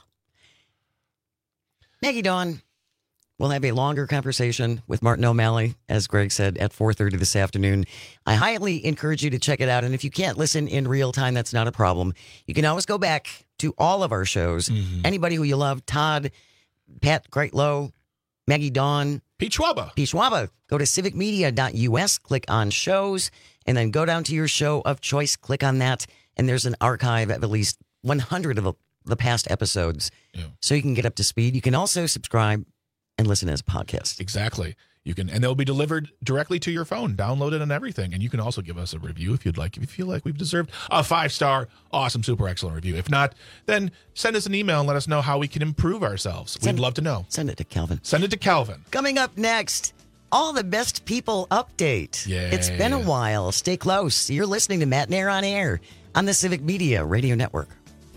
Maggie Dawn will have a longer conversation with Martin O'Malley, as Greg said, at four thirty this afternoon. I highly encourage you to check it out. And if you can't listen in real time, that's not a problem. You can always go back to all of our shows. Mm-hmm. Anybody who you love, Todd, Pat Greatlow, Maggie Dawn, Pete Schwaba. Pete Schwaba. Go to civic media dot U S, click on shows, and then go down to your show of choice, click on that, and there's an archive of at least one hundred of the past episodes. Yeah. So you can get up to speed. You can also subscribe and listen as a podcast. Exactly. You can, and they'll be delivered directly to your phone, downloaded and everything. And you can also give us a review if you'd like. If you feel like we've deserved a five-star, awesome, super excellent review. If not, then send us an email and let us know how we can improve ourselves. Send- We'd love to know. Send it to Calvin. Send it to Calvin. Coming up next, all the best people update. Yay. It's been a while. Stay close. You're listening to Matt Nair on Air on the Civic Media Radio Network.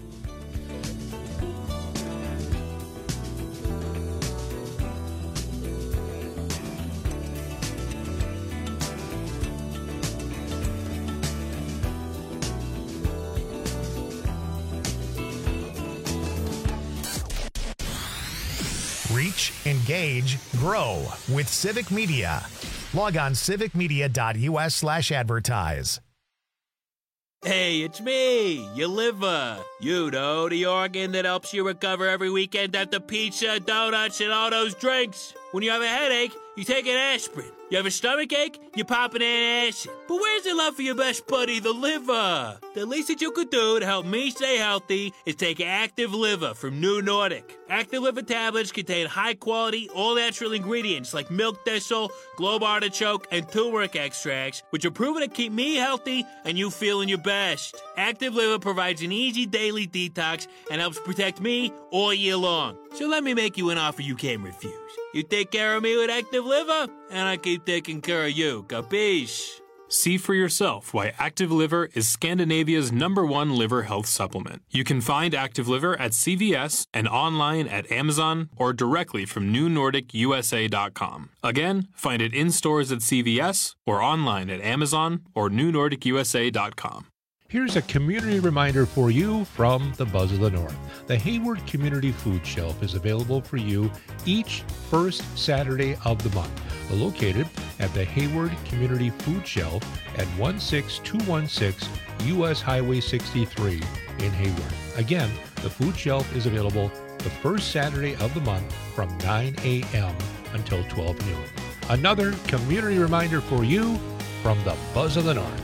Reach, engage, grow with Civic Media. Log on civic media dot U S slash advertise. Hey, it's me, your liver. You know, the organ that helps you recover every weekend after pizza, donuts, and all those drinks. When you have a headache, you take an aspirin. You have a stomach ache, you pop an antacid. But where's the love for your best buddy, the liver? The least that you could do to help me stay healthy is take Active Liver from New Nordic. Active Liver tablets contain high-quality, all-natural ingredients like milk thistle, globe artichoke, and turmeric extracts, which are proven to keep me healthy and you feeling your best. Active Liver provides an easy daily detox and helps protect me all year long. So let me make you an offer you can't refuse. You take care of me with Active Liver, and I keep taking care of you. Capiche? See for yourself why Active Liver is Scandinavia's number one liver health supplement. You can find Active Liver at C V S and online at Amazon or directly from new nordic U S A dot com. Again, find it in stores at C V S or online at Amazon or new nordic U S A dot com. Here's a community reminder for you from the Buzz of the North. The Hayward Community Food Shelf is available for you each first Saturday of the month. Located at the Hayward Community Food Shelf at one six two one six U S Highway sixty-three in Hayward. Again, the food shelf is available the first Saturday of the month from nine a.m. until twelve noon. Another community reminder for you from the Buzz of the North.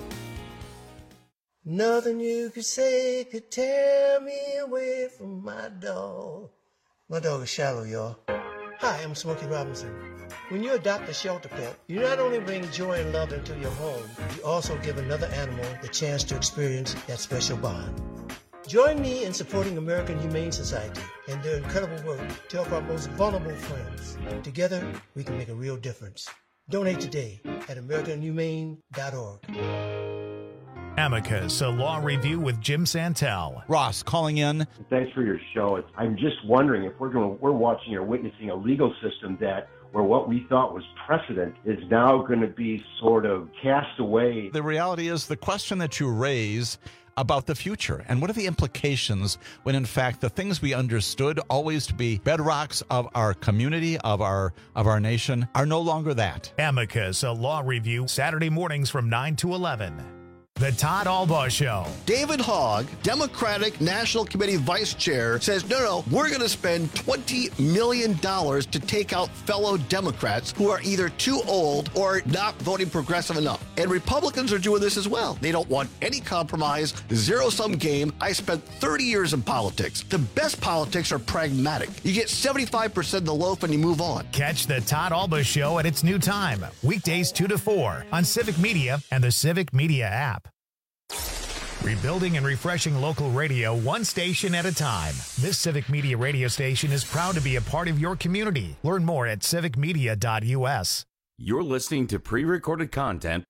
Nothing you could say could tear me away from my dog. My dog is Shallow, y'all. Hi, I'm Smokey Robinson. When you adopt a shelter pet, you not only bring joy and love into your home, you also give another animal the chance to experience that special bond. Join me in supporting American Humane Society and their incredible work to help our most vulnerable friends. Together, we can make a real difference. Donate today at american humane dot org. Amicus, a law review with Jim Santel. Ross calling in. Thanks for your show. It's, I'm just wondering if we're going, we're watching or witnessing a legal system that where what we thought was precedent is now going to be sort of cast away. The reality is the question that you raise about the future and what are the implications when in fact the things we understood always to be bedrocks of our community, of our of our nation, are no longer that. Amicus, a law review, Saturday mornings from nine to eleven. The Todd Albaugh Show. David Hogg, Democratic National Committee Vice Chair, says, no, no, we're going to spend twenty million dollars to take out fellow Democrats who are either too old or not voting progressive enough. And Republicans are doing this as well. They don't want any compromise, zero-sum game. I spent thirty years in politics. The best politics are pragmatic. You get seventy-five percent of the loaf and you move on. Catch the Todd Albaugh Show at its new time, weekdays two to four on Civic Media and the Civic Media app. Rebuilding and refreshing local radio one station at a time. This Civic Media radio station is proud to be a part of your community. Learn more at civic media dot u s. You're listening to pre-recorded content.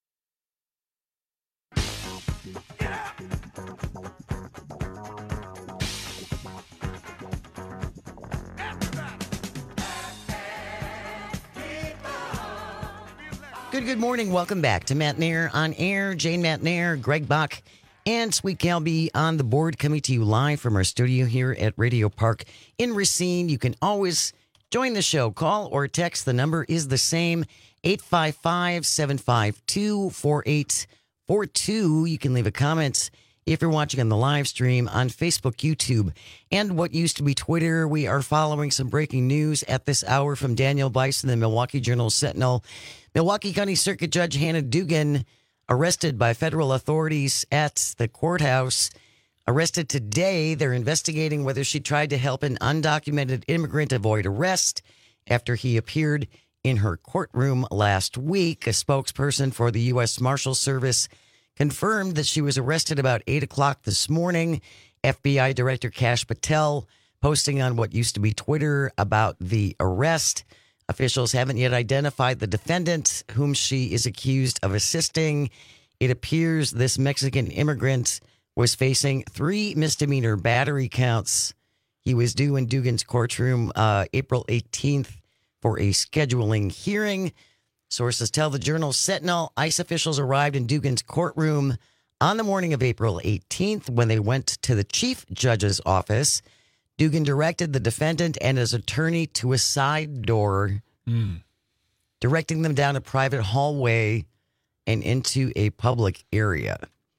Good, good morning. Welcome back to Matt Nair on Air. Jane Matt Nair, Greg Bach, and Sweet Calby on the board, coming to you live from our studio here at Radio Park in Racine. You can always join the show. Call or text. The number is the same, eight five five, seven five two, four eight four two. You can leave a comment if you're watching on the live stream on Facebook, YouTube, and what used to be Twitter. We are following some breaking news at this hour from Daniel Bice in the Milwaukee Journal-Sentinel. Milwaukee County Circuit Judge Hannah Dugan arrested by federal authorities at the courthouse. Arrested today. They're investigating whether she tried to help an undocumented immigrant avoid arrest after he appeared in her courtroom last week. A spokesperson for the U S Marshal Service confirmed that she was arrested about eight o'clock this morning. F B I Director Kash Patel posting on what used to be Twitter about the arrest. Officials haven't yet identified the defendant whom she is accused of assisting. It appears this Mexican immigrant was facing three misdemeanor battery counts. He was due in Dugan's courtroom uh, April eighteenth for a scheduling hearing. Sources tell the Journal Sentinel ICE officials arrived in Dugan's courtroom on the morning of April eighteenth when they went to the chief judge's office. Dugan directed the defendant and his attorney to a side door, mm. directing them down a private hallway and into a public area.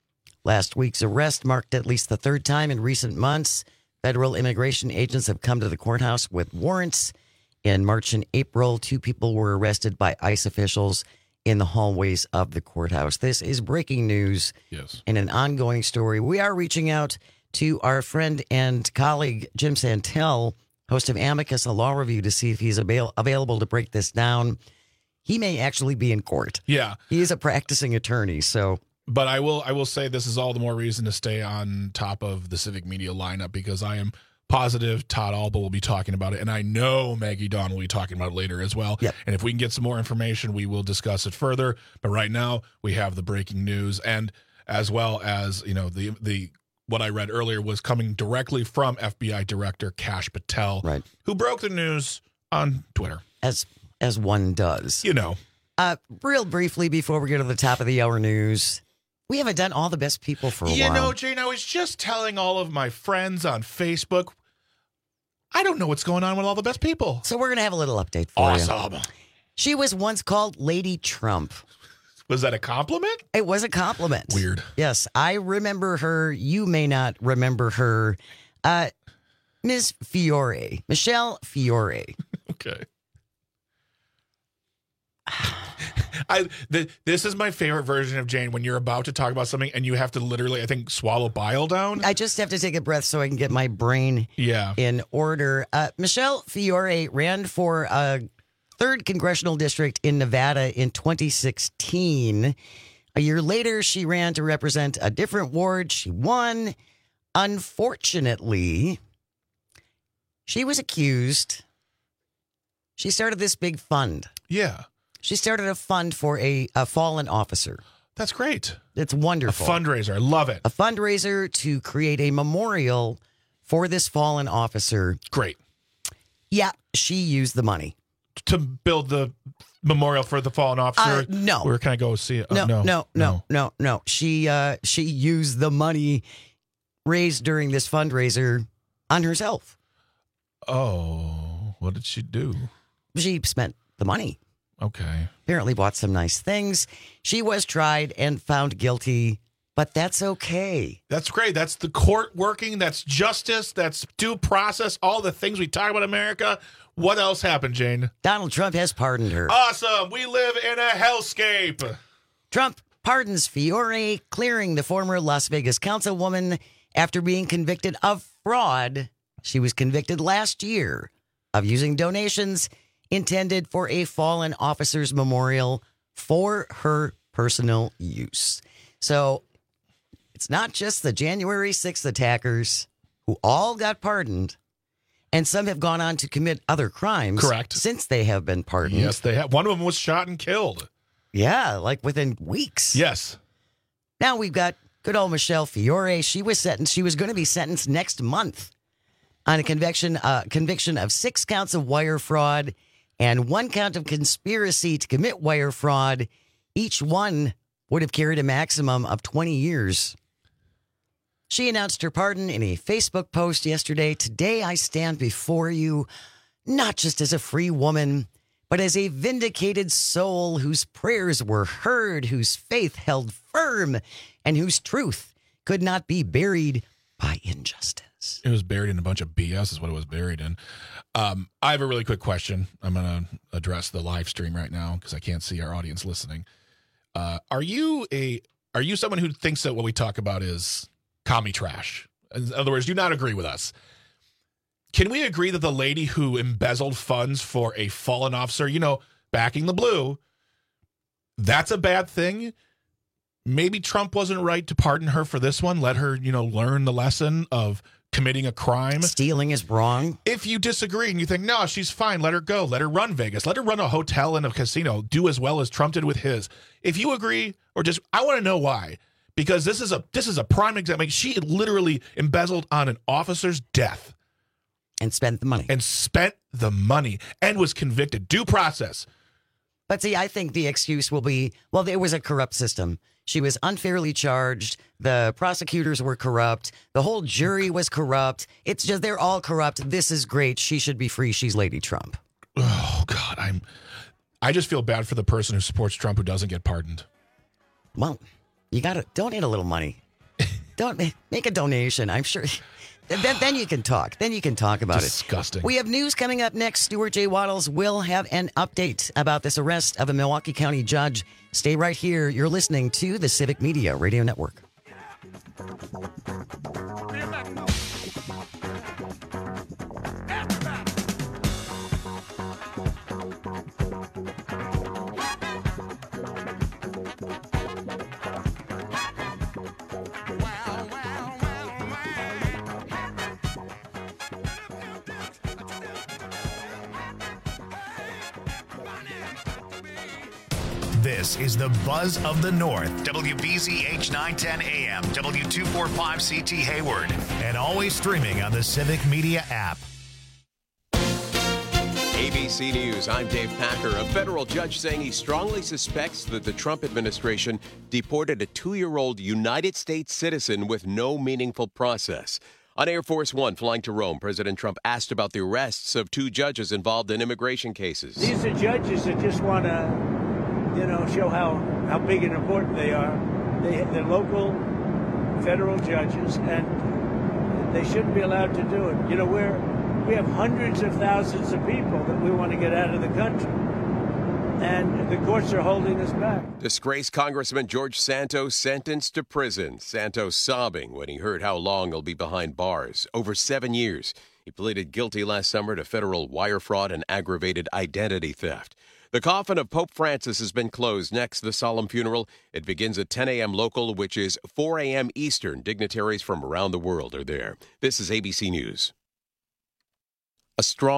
Last week's arrest marked at least the third time in recent months federal immigration agents have come to the courthouse with warrants. In March and April, two people were arrested by ICE officials in the hallways of the courthouse. This is breaking news. Yes. And an ongoing story. We are reaching out to our friend and colleague, Jim Santel, host of Amicus, a law review, to see if he's avail- available to break this down. He may actually be in court. Yeah. He is a practicing attorney, so... But I will I will say this is all the more reason to stay on top of the Civic Media lineup, because I am positive Todd Alba will be talking about it, and I know Maggie Dawn will be talking about it later as well. Yep. And if we can get some more information, we will discuss it further. But right now, we have the breaking news, and as well as, you know, the the what I read earlier was coming directly from F B I Director Kash Patel, right, who broke the news on Twitter. As as one does. You know. Uh, real briefly before we get to the top of the hour news, we haven't done all the best people for a you while. You know, Jane, I was just telling all of my friends on Facebook, I don't know what's going on with all the best people. So we're going to have a little update for awesome. you. Awesome. She was once called Lady Trump. Was that a compliment? It was a compliment. Weird. Yes, I remember her. You may not remember her. Uh, Miz Fiore. Michelle Fiore. Okay. I the, this is my favorite version of Jane when you're about to talk about something and you have to literally, I think, swallow bile down. I just have to take a breath so I can get my brain yeah. in order. Uh, Michelle Fiore ran for a third congressional district in Nevada in twenty sixteen. A year later, she ran to represent a different ward. She won. Unfortunately, she was accused. She started this big fund. Yeah. She started a fund for a, a fallen officer. That's great. It's wonderful. A fundraiser. I love it. A fundraiser to create a memorial for this fallen officer. Great. Yeah, she used the money. To build the memorial for the fallen officer? Uh, no. Where can I go see it? No, oh, no, no, no, no, no, no. She, uh, she used the money raised during this fundraiser on herself. Oh, what did she do? She spent the money. Okay. Apparently bought some nice things. She was tried and found guilty, but that's okay. That's great. That's the court working. That's justice. That's due process. All the things we talk about in America. What else happened, Jane? Donald Trump has pardoned her. Awesome. We live in a hellscape. Trump pardons Fiore, clearing the former Las Vegas councilwoman after being convicted of fraud. She was convicted last year of using donations intended for a fallen officer's memorial for her personal use. So it's not just the January sixth attackers who all got pardoned, and some have gone on to commit other crimes. Correct. Since they have been pardoned. Yes, they have. One of them was shot and killed. Yeah, like within weeks. Yes. Now we've got good old Michelle Fiore. She was sentenced. She was going to be sentenced next month on a conviction, uh, conviction of six counts of wire fraud and one count of conspiracy to commit wire fraud. Each one would have carried a maximum of twenty years. She announced her pardon in a Facebook post yesterday. Today I stand before you, not just as a free woman, but as a vindicated soul whose prayers were heard, whose faith held firm, and whose truth could not be buried by injustice. It was buried in a bunch of B S is what it was buried in. Um, I have a really quick question. I'm going to address the live stream right now because I can't see our audience listening. Uh, are you a are you someone who thinks that what we talk about is commie trash? In other words, do you not agree with us? Can we agree that the lady who embezzled funds for a fallen officer, you know, backing the blue, that's a bad thing? Maybe Trump wasn't right to pardon her for this one. Let her, you know, learn the lesson of committing a crime. Stealing is wrong. If you disagree and you think, no, she's fine, let her go. Let her run Vegas. Let her run a hotel and a casino. Do as well as Trump did with his. If you agree, or just, I want to know why. Because this is a this is a prime example. She literally embezzled on an officer's death. And spent the money. And spent the money. And was convicted. Due process. But see, I think the excuse will be, well, it was a corrupt system. She was unfairly charged. The prosecutors were corrupt. The whole jury was corrupt. It's just, they're all corrupt. This is great. She should be free. She's Lady Trump. Oh, God. I'm, I just feel bad for the person who supports Trump who doesn't get pardoned. Well, you got to donate a little money. Don't make a donation. I'm sure. Then, then you can talk. Then you can talk about Disgusting. it. Disgusting. We have news coming up next. Stuart J. Waddles will have an update about this arrest of a Milwaukee County judge. Stay right here. You're listening to the Civic Media Radio Network. This is the Buzz of the North. W B Z H nine ten A M, W two forty-five C T Hayward, and always streaming on the Civic Media app. A B C News, I'm Dave Packer. A federal judge saying he strongly suspects that the Trump administration deported a two-year-old United States citizen with no meaningful process. On Air Force One flying to Rome, President Trump asked about the arrests of two judges involved in immigration cases. These are judges that just want to, you know, show how, how big and important they are. They, they're local federal judges, and they shouldn't be allowed to do it. You know, we're... We have hundreds of thousands of people that we want to get out of the country, and the courts are holding us back. Disgraced Congressman George Santos sentenced to prison. Santos sobbing when he heard how long he'll be behind bars. Over seven years. He pleaded guilty last summer to federal wire fraud and aggravated identity theft. The coffin of Pope Francis has been closed. Next, the solemn funeral. It begins at ten a.m. local, which is four a.m. Eastern. Dignitaries from around the world are there. This is A B C News. A strong